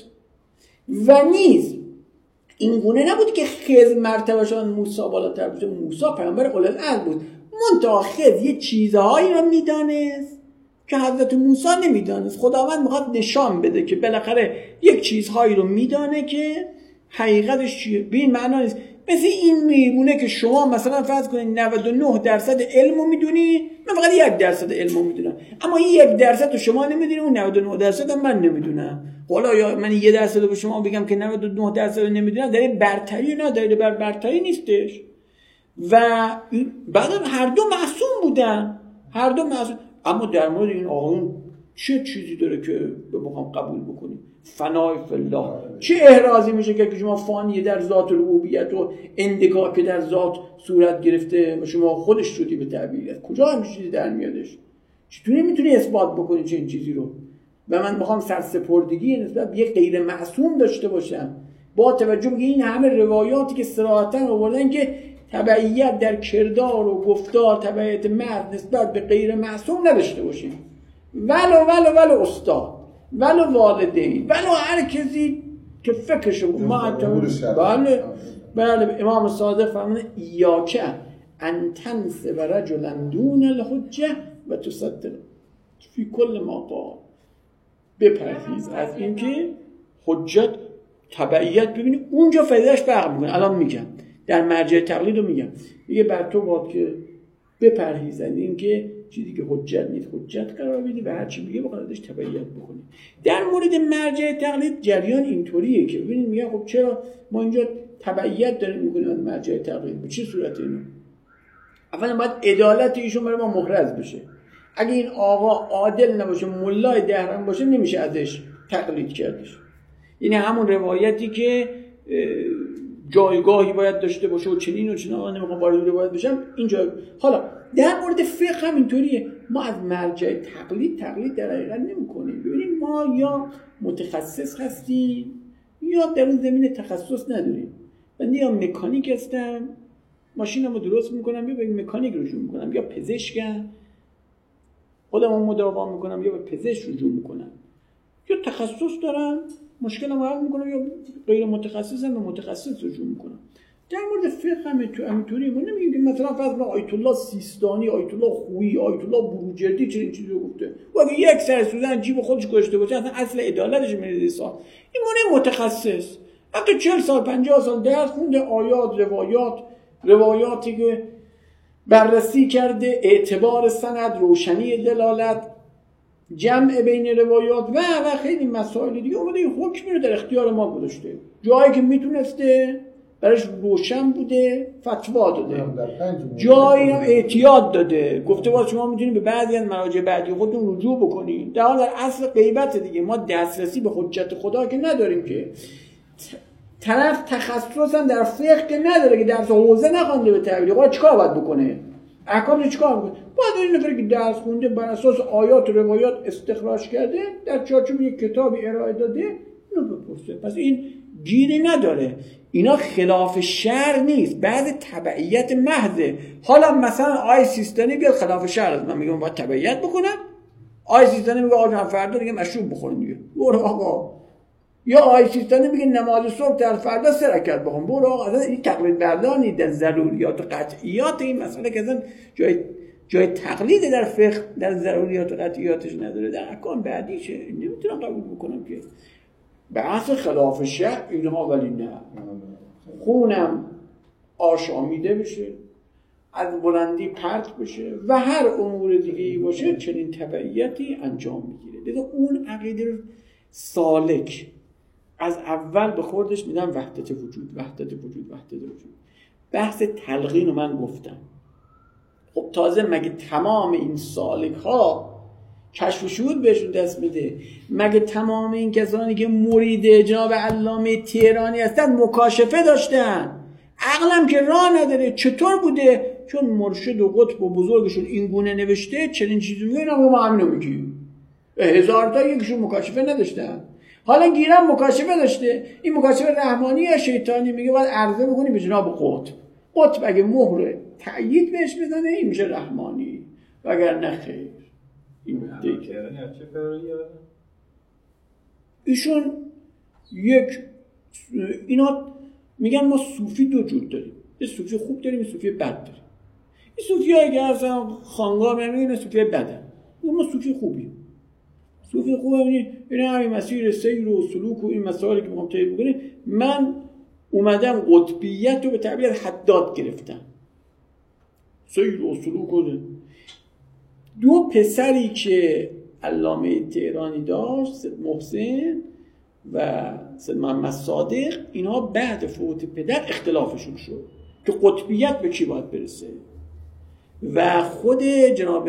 و نیز این گونه نبود که خضر مرتبه‌شان موسی بالاتر بود. موسی پیامبر اولوالعزم بود، منتها خضر یه چیزهایی رو میدانست که حضرت موسی نمیدانست. خداوند میخواد نشان بده که بالاخره یک چیزهایی رو میدانه که حقیقتش چیه. به این معنا نیست مثل این میمونه که شما مثلا فرض کنید 99% علمو میدونی، من فقط 1% علمو میدونم، اما این 1% رو شما نمیدونی، اون 99% من نمیدونم. حالا یا من 1% رو به شما بگم که 99% رو نمیدونم، دلیل برتری نه، دلیل بر برتری نیستش. و بعد هر دو معصوم بودن، هر دو معصوم. اما در مورد این آقایون چه چیزی داره که بخوام قبول بکنیم؟ فنای فی الله. چه احرازی میشه که شما فانی در ذات ربوبیت و اندگاه که در ذات صورت گرفته و شما خودش شدی به تعبیر؟ کجا همین چیزی در میادش؟ چطوری میتونی اثبات بکنی چه این چیزی رو؟ و من میخوام سرسپردگی نسبت به یک غیر معصوم داشته باشم با توجه به این همه روایاتی که صراحتاً آوردن که تبعیت در کردار و گفتار، تبعیت محض نسبت به غیر معصوم نداشته باشیم. ولو استاد، ولو والدین، ولو هر کسی که فکرشو بله امام صادق فرمونه ایاکه ان تنسب رجلا دون الحجه و تصدق فی کل ما قال. بپرهیز از اینکه حجت تبعیت ببینی اونجا فایدهش فرق میکنه. الان میگم در مرجع تقلید رو میگم دیگه بر تو باد که بپرهیز از اینکه چیزی که حجت نیست حجت قرار بدی و هر چی میگه بخواد ازش تبعیت بکنی. در مورد مرجع تقلید جریان اینطوریه که ببینید میگن خب چرا ما اینجا تبعیت داریم میکنیم از مرجع تقلید؟ به چه صورت اینو؟ اولا باید عدالت ایشون برای ما محرز بشه. اگه این آقا عادل نباشه، ملای دهرم باشه، نمیشه ازش تقلید کردش. یعنی همون روایتی که جایگاهی باید داشته باشه و چنین و چنین، من نمیخوام وارد روایت بشم اینجا. حالا در مورد فقه هم اینطوریه، ما از مرجع تقلید در حقیقت نمی‌کنیم. ببینید ما یا متخصص هستیم یا در اون زمینه تخصص نداریم. من یا مکانیک هستم، ماشینمو درست میکنم، یا به مکانیک رجوع میکنم، یا پزشکم خودمو مداوا میکنم، یا به پزشک رجوع میکنم، یا تخصص دارم مشکلمو حل میکنم، یا غیر متخصصم به متخصص رجوع میکنم. در مورد فقه هم تو همینطوری ما نمیگیم که مثلا فرض آیت الله سیستانی، آیت الله خویی، آیت الله بروجردی چنین چیزی رو گفته و اگه یک سر سوزن جیب خودش گذاشته باشه اصلا اصل عدالتش میره سال. این مونه متخصص وقتی 40 سال 50 سال درس خونده، آیات، روایاتی که بررسی کرده، اعتبار سند، روشنی دلالت، جمع بین روایات و خیلی مسائل دیگه، اومده این حکمی رو در اختیار ما گذاشته. جایی که میتونسته برایش روشن بوده فتوا داده، جایی هم احتیاط داده، گفته باز شما میتونید به بعضی از مراجع بعدی خودتون رجوع بکنید. در حال در اصل غیبت دیگه، ما دسترسی به حجت خدا که نداریم، که طرف تخصص هم در فقه که نداره، که درس حوزه نخونده به تعبیر قرآن، چیکار باید بکنه؟ احکام چیکار بکنه؟ باید این نفری که درس خونده بر اساس آیات و روایات استخراج کرده، در چارچوب یک کتابی ارائه داده، اینو بپرسه. پس این گیری نداره، اینا خلاف شرع نیست، بعد تبعیت محضه. حالا مثلا آی سیستانی بیاد خلاف شرع از من میگم باید تبعیت بکنم، آی سیستانی میگه آقا فردا دیگه مشروب بخورین دیگه، برو آقا یا آقای سیستانی میگه نماز صبح در فردا 3 رکعت بخون. برو اصلا این تقلید بردانی در ضروریات و قطعیات این مسئله که اصلا جای تقلید در فقه در ضروریات و قطعیاتش نداره، در احکام بعدیشه. نمیتونم قبول بکنم که بحث خلاف شرع اینها، ولی نه خونم آشامیده بشه، از بلندی پرت بشه و هر امور دیگه ای باشه چنین تبعیتی انجام میگیره. لذا اون عقیده رو سالک از اول به خوردش میدن وحدت وجود. بحث تلقین رو من گفتم. خب تازه مگه تمام این سالک ها کشف و شهود بهشون دست میده؟ مگه تمام این کسانی که مرید جناب علامه تهرانی هستن مکاشفه داشتن؟ عقلم که راه نداره. چطور بوده؟ چون مرشد و قطب و بزرگشون این گونه نوشته چنین چیزی میگه، اینا ما همینو میگیم. 1000 تا یکشون مکاشفه نداشتن، حالا گیرم مکاشفه داشته. این مکاشفه رحمانی یا شیطانی؟ میگه باید عرضه بکنی به جناب قطب اگه مهر تأیید بهش بزنه این میشه رحمانی، وگر نه خیر. این ایشون اینا میگن ما صوفی 2 جور داریم، یه صوفی خوب داریم، یه صوفی بد داریم. این صوفی هایی که اصلا خانگاه میگن صوفی بدن، ما صوفی خوبیم. صوفی خوب این همین مسیر سیر و سلوک و این مسائلی که میخوام طی بکنیم. من اومدم قطبیت رو به تعبیر حداد گرفتم، سیر و سلوک و 2 پسری که علامه تهرانی داشت، سید محسن و سید محمد صادق، اینها بعد فوت پدر اختلافشون شد که قطبیت به چی باید برسه. و خود جناب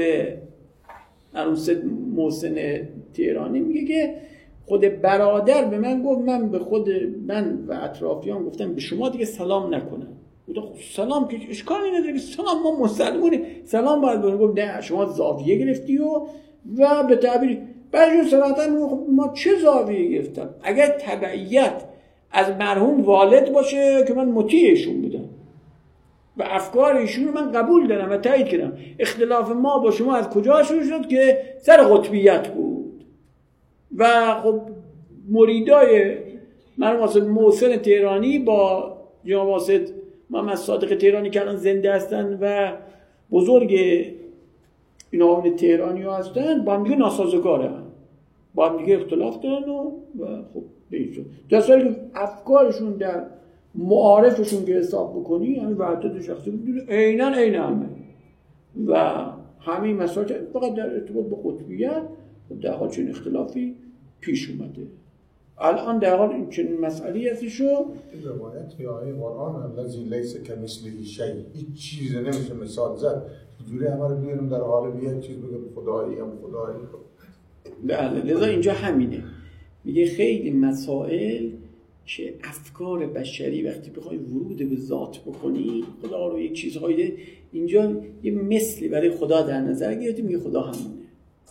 سید محسن تهرانی میگه که خود برادر به من گفت، من به خود من و اطرافیان گفتم به شما دیگه سلام نکنم. گفتم خب سلام که اشکالی نداره، سلام ما مسلمونیم، سلام باید بکنیم. گفت نه شما زاویه گرفتی و به تعبیر بعضی صراحتاً ما چه زاویه گرفتم؟ اگر تبعیت از مرحوم والد باشه که من مطیعشون بودم و افکار ایشون رو من قبول دارم و تایید کردم، اختلاف ما با شما از کجا شروع شد؟ که سر قطبیت بود. و خب مریدای مرحوم سید محسن تهرانی با جناب سید محمد صادق تهرانی که الان زنده هستن و بزرگ اینا تهرانی ها هستن، با هم دیگه ناسازگارن، با هم دیگه اختلاف دارن و خب بیشون در سالی که افکارشون در معارفشون که حساب بکنی همین وحدت شخصی بود، عین همه و همین مسائل فقط در ارتباط با قطبیت در حال چنین اختلافی پیش اومده. الان در حال این چنین مسئله هستشو روایت یا آیه قرآن الذی لیس کمثله شیء، هیچ چیز نمیشه مثال زد. حضوری همه رو بیاریم در حال بیاد چیز بگم خدایی هم خدایی. بله لذا اینجا همینه، میگه خیلی مسائل که افکار بشری وقتی بخوای ورود به ذات بکنی، خدا رو یک چیزهایی اینجا یه مثلی برای خدا در نظر گرفتی، میگه خدا همونه.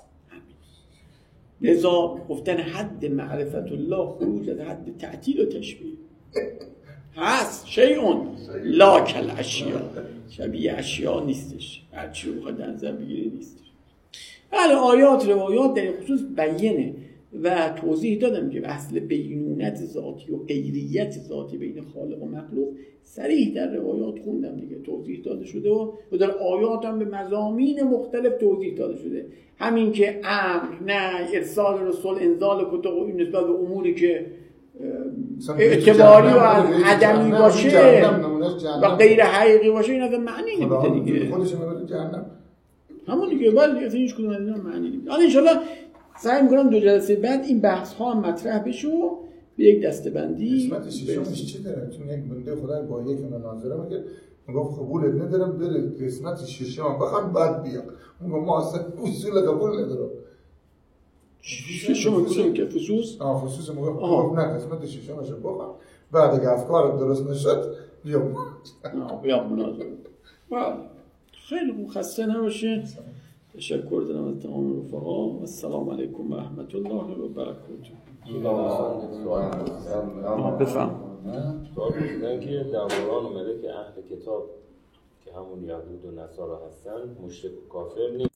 لذا گفتن حد معرفت الله خروج از حد تعطیل و تشبیه هست. شیئون لا کل اشیا، شبیه اشیا نیستش، هرچی رو بخواد در نظر بگیری نیستش. بله آیات روایات در خصوص بیانه و توضیح دادم که اصل بینونت ذاتی و غیریت ذاتی بین خالق و مخلوق صریح در روایات خوندم دیگه، توضیح داده شده و در آیات هم به مضامین مختلف توضیح داده شده. همین که امر، نه، ارسال رسول، انزال کتب و این نسبت به اموری که اعتباری و عدمی باشه و غیر حقیقی باشه این اصلا معنی نمیده دیگه. خودش میگه جهنم همون دیگه، ولی اصلا هیچ کدوم از اینا معنی نمیده. حالا ان شاءالله سعی می‌کنم 2 جلسه بعد این بحث ها مطرح بشه و به یک دسته‌بندی. قسمت ششمش چی داره؟ چون یک بنده خدا با یک مناظره میگه میگفت قبول ندارم، بره قسمت ششم بخوام بعد بیا. میگم ما اصلا اصول قبول ندارم. ششم کدوم که خصوص؟ خصوص میگم نه قسمت ششمش بخوام بعد اگه افکار درست نشد بیا مناظره. خیلی خوب، خسته نباشید. تشکر دارم از تمام رفقا و السلام علیکم و رحمت الله و برکاته. بفهم سوال بودن که در قرآن اومده که اهل کتاب که همون یهود و نصارا هستن مشرک و کافر نیست.